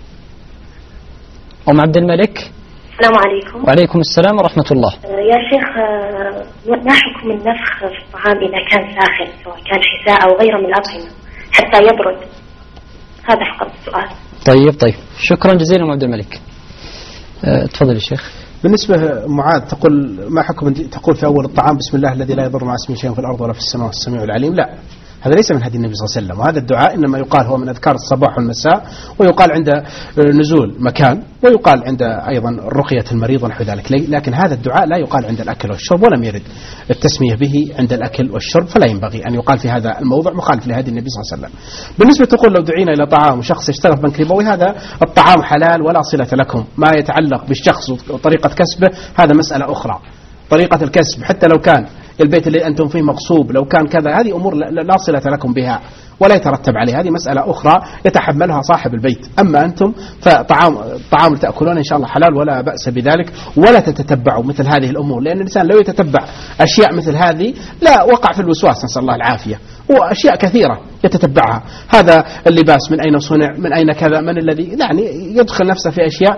أم عبد الملك. السلام عليكم. وعليكم السلام ورحمة الله. يا شيخ، ما حكم النفخ في الطعام إذا كان ساخن، سواء كان حساء أو غيره من الأطعمة حتى يبرد؟ هذا فقط السؤال. طيب طيب، شكرا جزيلا أم عبد الملك. أه تفضل يا شيخ. بالنسبة معاذ تقول ما حكم تقول في أول الطعام بسم الله الذي لا يضر مع اسمه شيء في الأرض ولا في السماء والسميع العليم؟ لا، هذا ليس من هدي النبي صلى الله عليه وسلم، وهذا الدعاء إنما يقال هو من أذكار الصباح والمساء، ويقال عند نزول مكان، ويقال عند أيضا رقية المريض ونحو ذلك، لكن هذا الدعاء لا يقال عند الأكل والشرب، ولم يرد التسمية به عند الأكل والشرب، فلا ينبغي أن يقال في هذا الموضع مخالف لهدي النبي صلى الله عليه وسلم. بالنسبة تقول لو دعينا إلى طعام وشخص يشتغل في بنك ربوي، هذا الطعام حلال ولا صلة لكم، ما يتعلق بالشخص وطريقة كسبه هذا مسألة أخرى، طريقة الكسب، حتى لو كان البيت اللي أنتم فيه مغصوب، لو كان كذا، هذه أمور لا صلة لكم بها ولا يترتب عليها، هذه مسألة أخرى يتحملها صاحب البيت. أما أنتم فطعام الطعام اللي تأكلون إن شاء الله حلال ولا بأس بذلك، ولا تتتبعوا مثل هذه الأمور، لأن الإنسان لو يتتبع أشياء مثل هذه لا وقع في الوسواس، نسأل الله العافية. وأشياء كثيرة يتتبعها، هذا اللباس من أين صنع، من أين كذا، من الذي، يعني يدخل نفسه في أشياء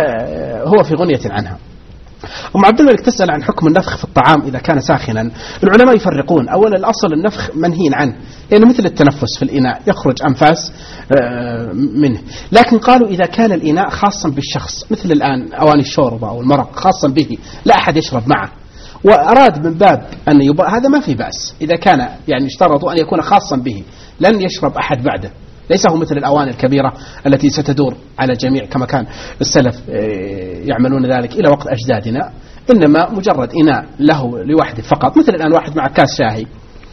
هو في غنية عنها. أم عبد الملك تسأل عن حكم النفخ في الطعام إذا كان ساخنا. العلماء يفرقون. أولا الأصل النفخ منهي عنه، لأنه يعني مثل التنفس في الإناء، يخرج أنفاس منه. لكن قالوا إذا كان الإناء خاصا بالشخص، مثل الآن أواني الشوربة أو المرق خاصا به، لا أحد يشرب معه، وأراد من باب أن يبقى، هذا ما في بأس. إذا كان يعني اشترطوا أن يكون خاصا به، لن يشرب أحد بعده، ليس هو مثل الأواني الكبيرة التي ستدور على الجميع كما كان السلف يعملون ذلك إلى وقت أجدادنا، إنما مجرد إناء له لوحده فقط. مثل الآن واحد مع كاس شاهي،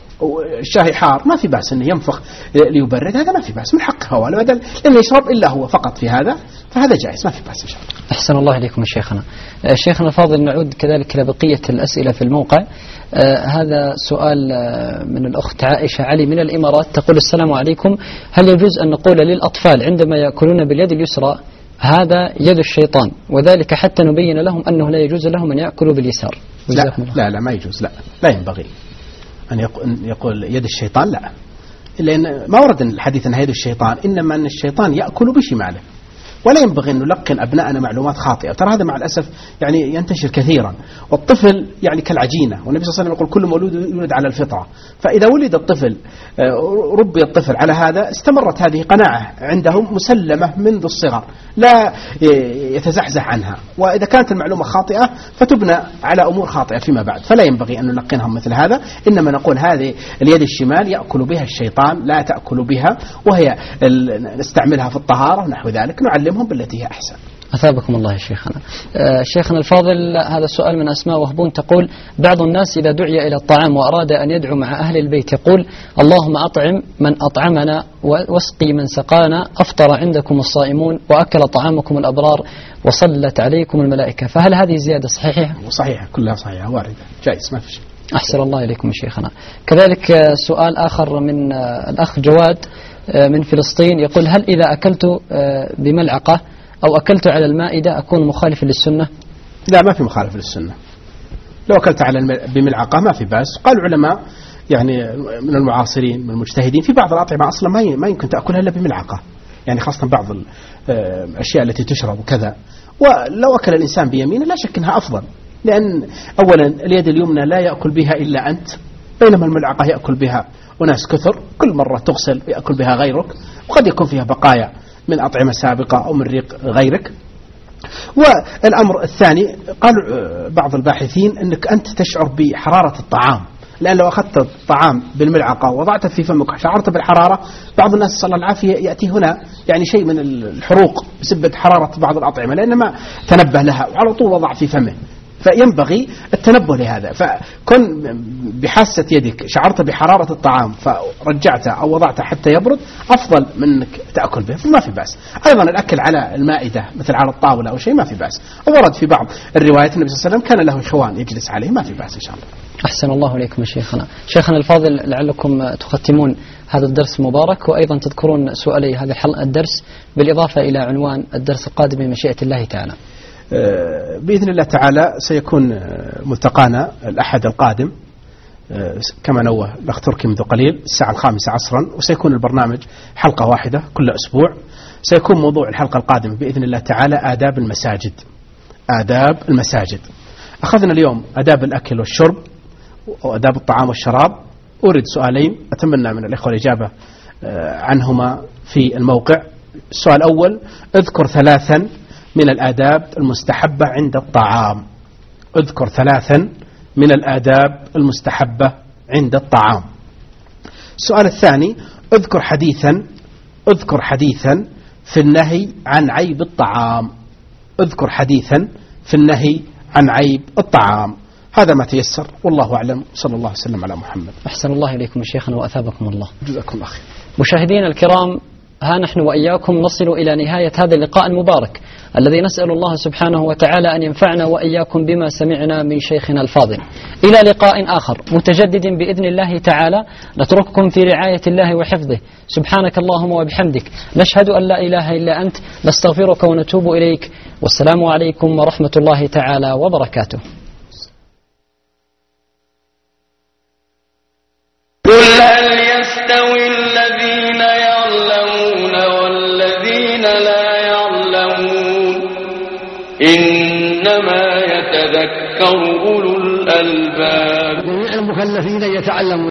الشاهي حار، ما في بأس أنه ينفخ ليبرد، هذا ما في بأس، من حقه هو، لأنه يشرب إلا هو فقط في هذا، فهذا جائز، ما في بأس إن شاء الله. أحسن الله إليكم شيخنا. شيخنا الفاضل، نعود كذلك إلى بقية الأسئلة في الموقع. آه هذا سؤال آه من الأخت عائشة علي من الإمارات، تقول: السلام عليكم، هل يجوز أن نقول للأطفال عندما يأكلون باليد اليسرى هذا يد الشيطان، وذلك حتى نبين لهم أنه لا يجوز لهم أن يأكلوا باليسار؟ لا لا لا ما يجوز، لا لا ينبغي أن يقول يد الشيطان، لا، لأن ما ورد الحديث أن يد الشيطان، إنما أن الشيطان يأكل بشماله، ولا ينبغي أن نلقن أبنائنا معلومات خاطئة. ترى هذا مع الأسف يعني ينتشر كثيرا، والطفل يعني كالعجينة، والنبي صلى الله عليه وسلم يقول كل مولود يولد على الفطرة، فإذا ولد الطفل ربي الطفل على هذا، استمرت هذه قناعة عندهم مسلمة منذ الصغر لا يتزحزح عنها، وإذا كانت المعلومة خاطئة فتبنى على أمور خاطئة فيما بعد، فلا ينبغي أن نلقنهم مثل هذا، إنما نقول هذه اليد الشمال يأكل بها الشيطان، لا تأكل بها، وهي نستعملها في الطهارة ونحو ذلك، نعلمهم بالتي هي أحسن. أثابكم الله يا شيخنا. آه شيخنا الفاضل، هذا السؤال من أسماء وهبون، تقول: بعض الناس إذا دعي إلى الطعام وأراد أن يدعو مع أهل البيت يقول: اللهم أطعم من أطعمنا واسقي من سقانا، أفطر عندكم الصائمون وأكل طعامكم الأبرار وصلت عليكم الملائكة، فهل هذه زيادة صحيحة؟ صحيحة، كلها صحيحة واردة، جائز، ما في شيء. أحسن الله إليكم يا شيخنا. كذلك سؤال آخر من الأخ جواد من فلسطين، يقول: هل إذا أكلت بملعقة أو أكلت على المائدة أكون مخالف للسنة؟ لا، ما في مخالف للسنة. لو أكلت على بملعقة ما في بأس. قال العلماء يعني من المعاصرين من المجتهدين في بعض الأطعمة أصلا ما ما يمكن تأكلها إلا بملعقة، يعني خاصة بعض الأشياء التي تشرب وكذا. ولو أكل الإنسان بيمينه لا شك أنها أفضل، لأن أولا اليد اليمنى لا يأكل بها إلا أنت، بينما الملعقة يأكل بها وناس كثر، كل مرة تغسل يأكل بها غيرك، وقد يكون فيها بقايا من أطعمة سابقة أو من ريق غيرك. والأمر الثاني قال بعض الباحثين أنك أنت تشعر بحرارة الطعام، لأن لو أخذت الطعام بالملعقة ووضعته في فمك شعرت بالحرارة. بعض الناس صلى الله العافية يأتي هنا يعني شيء من الحروق بسبب حرارة بعض الأطعمة، لأن ما تنبه لها وعلى طول وضع في فمه، فينبغي التنبه لهذا. فكن بحاسة يدك شعرت بحرارة الطعام فرجعته أو وضعته حتى يبرد أفضل من أنك تأكل به، فما في بأس. أيضا الأكل على المائدة مثل على الطاولة أو شيء ما في بأس، ورد في بعض الروايات النبي صلى الله عليه وسلم كان له إخوان يجلس عليه، ما في بأس إن شاء الله. أحسن الله إليكم يا شيخنا. شيخنا الفاضل، لعلكم تختمون هذا الدرس المبارك، وأيضا تذكرون سؤالي هذا الدرس بالإضافة إلى عنوان الدرس القادم بمشيئة الله تعالى. بإذن الله تعالى سيكون ملتقانا الأحد القادم كما نوه الأخ تركي منذ قليل الساعة الخامسة عصرا، وسيكون البرنامج حلقة واحدة كل أسبوع. سيكون موضوع الحلقة القادمة بإذن الله تعالى آداب المساجد. آداب المساجد. أخذنا اليوم آداب الأكل والشرب وآداب الطعام والشراب. أريد سؤالين أتمنى من الإخوة الإجابة عنهما في الموقع. السؤال الأول: اذكر ثلاثا من الآداب المستحبة عند الطعام. اذكر ثلاثا من الآداب المستحبة عند الطعام. السؤال الثاني: اذكر حديثا اذكر حديثا في النهي عن عيب الطعام. اذكر حديثا في النهي عن عيب الطعام. هذا ما تيسر، والله أعلم، صلى الله وسلم على محمد. أحسن الله إليكم شيخنا وأثابكم الله. جزاكم الله خير. مشاهدينا الكرام، ها نحن وإياكم نصل إلى نهاية هذا اللقاء المبارك الذي نسأل الله سبحانه وتعالى أن ينفعنا وإياكم بما سمعنا من شيخنا الفاضل. إلى لقاء آخر متجدد بإذن الله تعالى، نترككم في رعاية الله وحفظه. سبحانك اللهم وبحمدك، نشهد أن لا إله إلا أنت، نستغفرك ونتوب إليك، والسلام عليكم ورحمة الله تعالى وبركاته. قل هل يستوي الذين يعلمون والذين لا يعلمون إنما يتذكر أولو الألباب. جميع المكلفين يتعلمون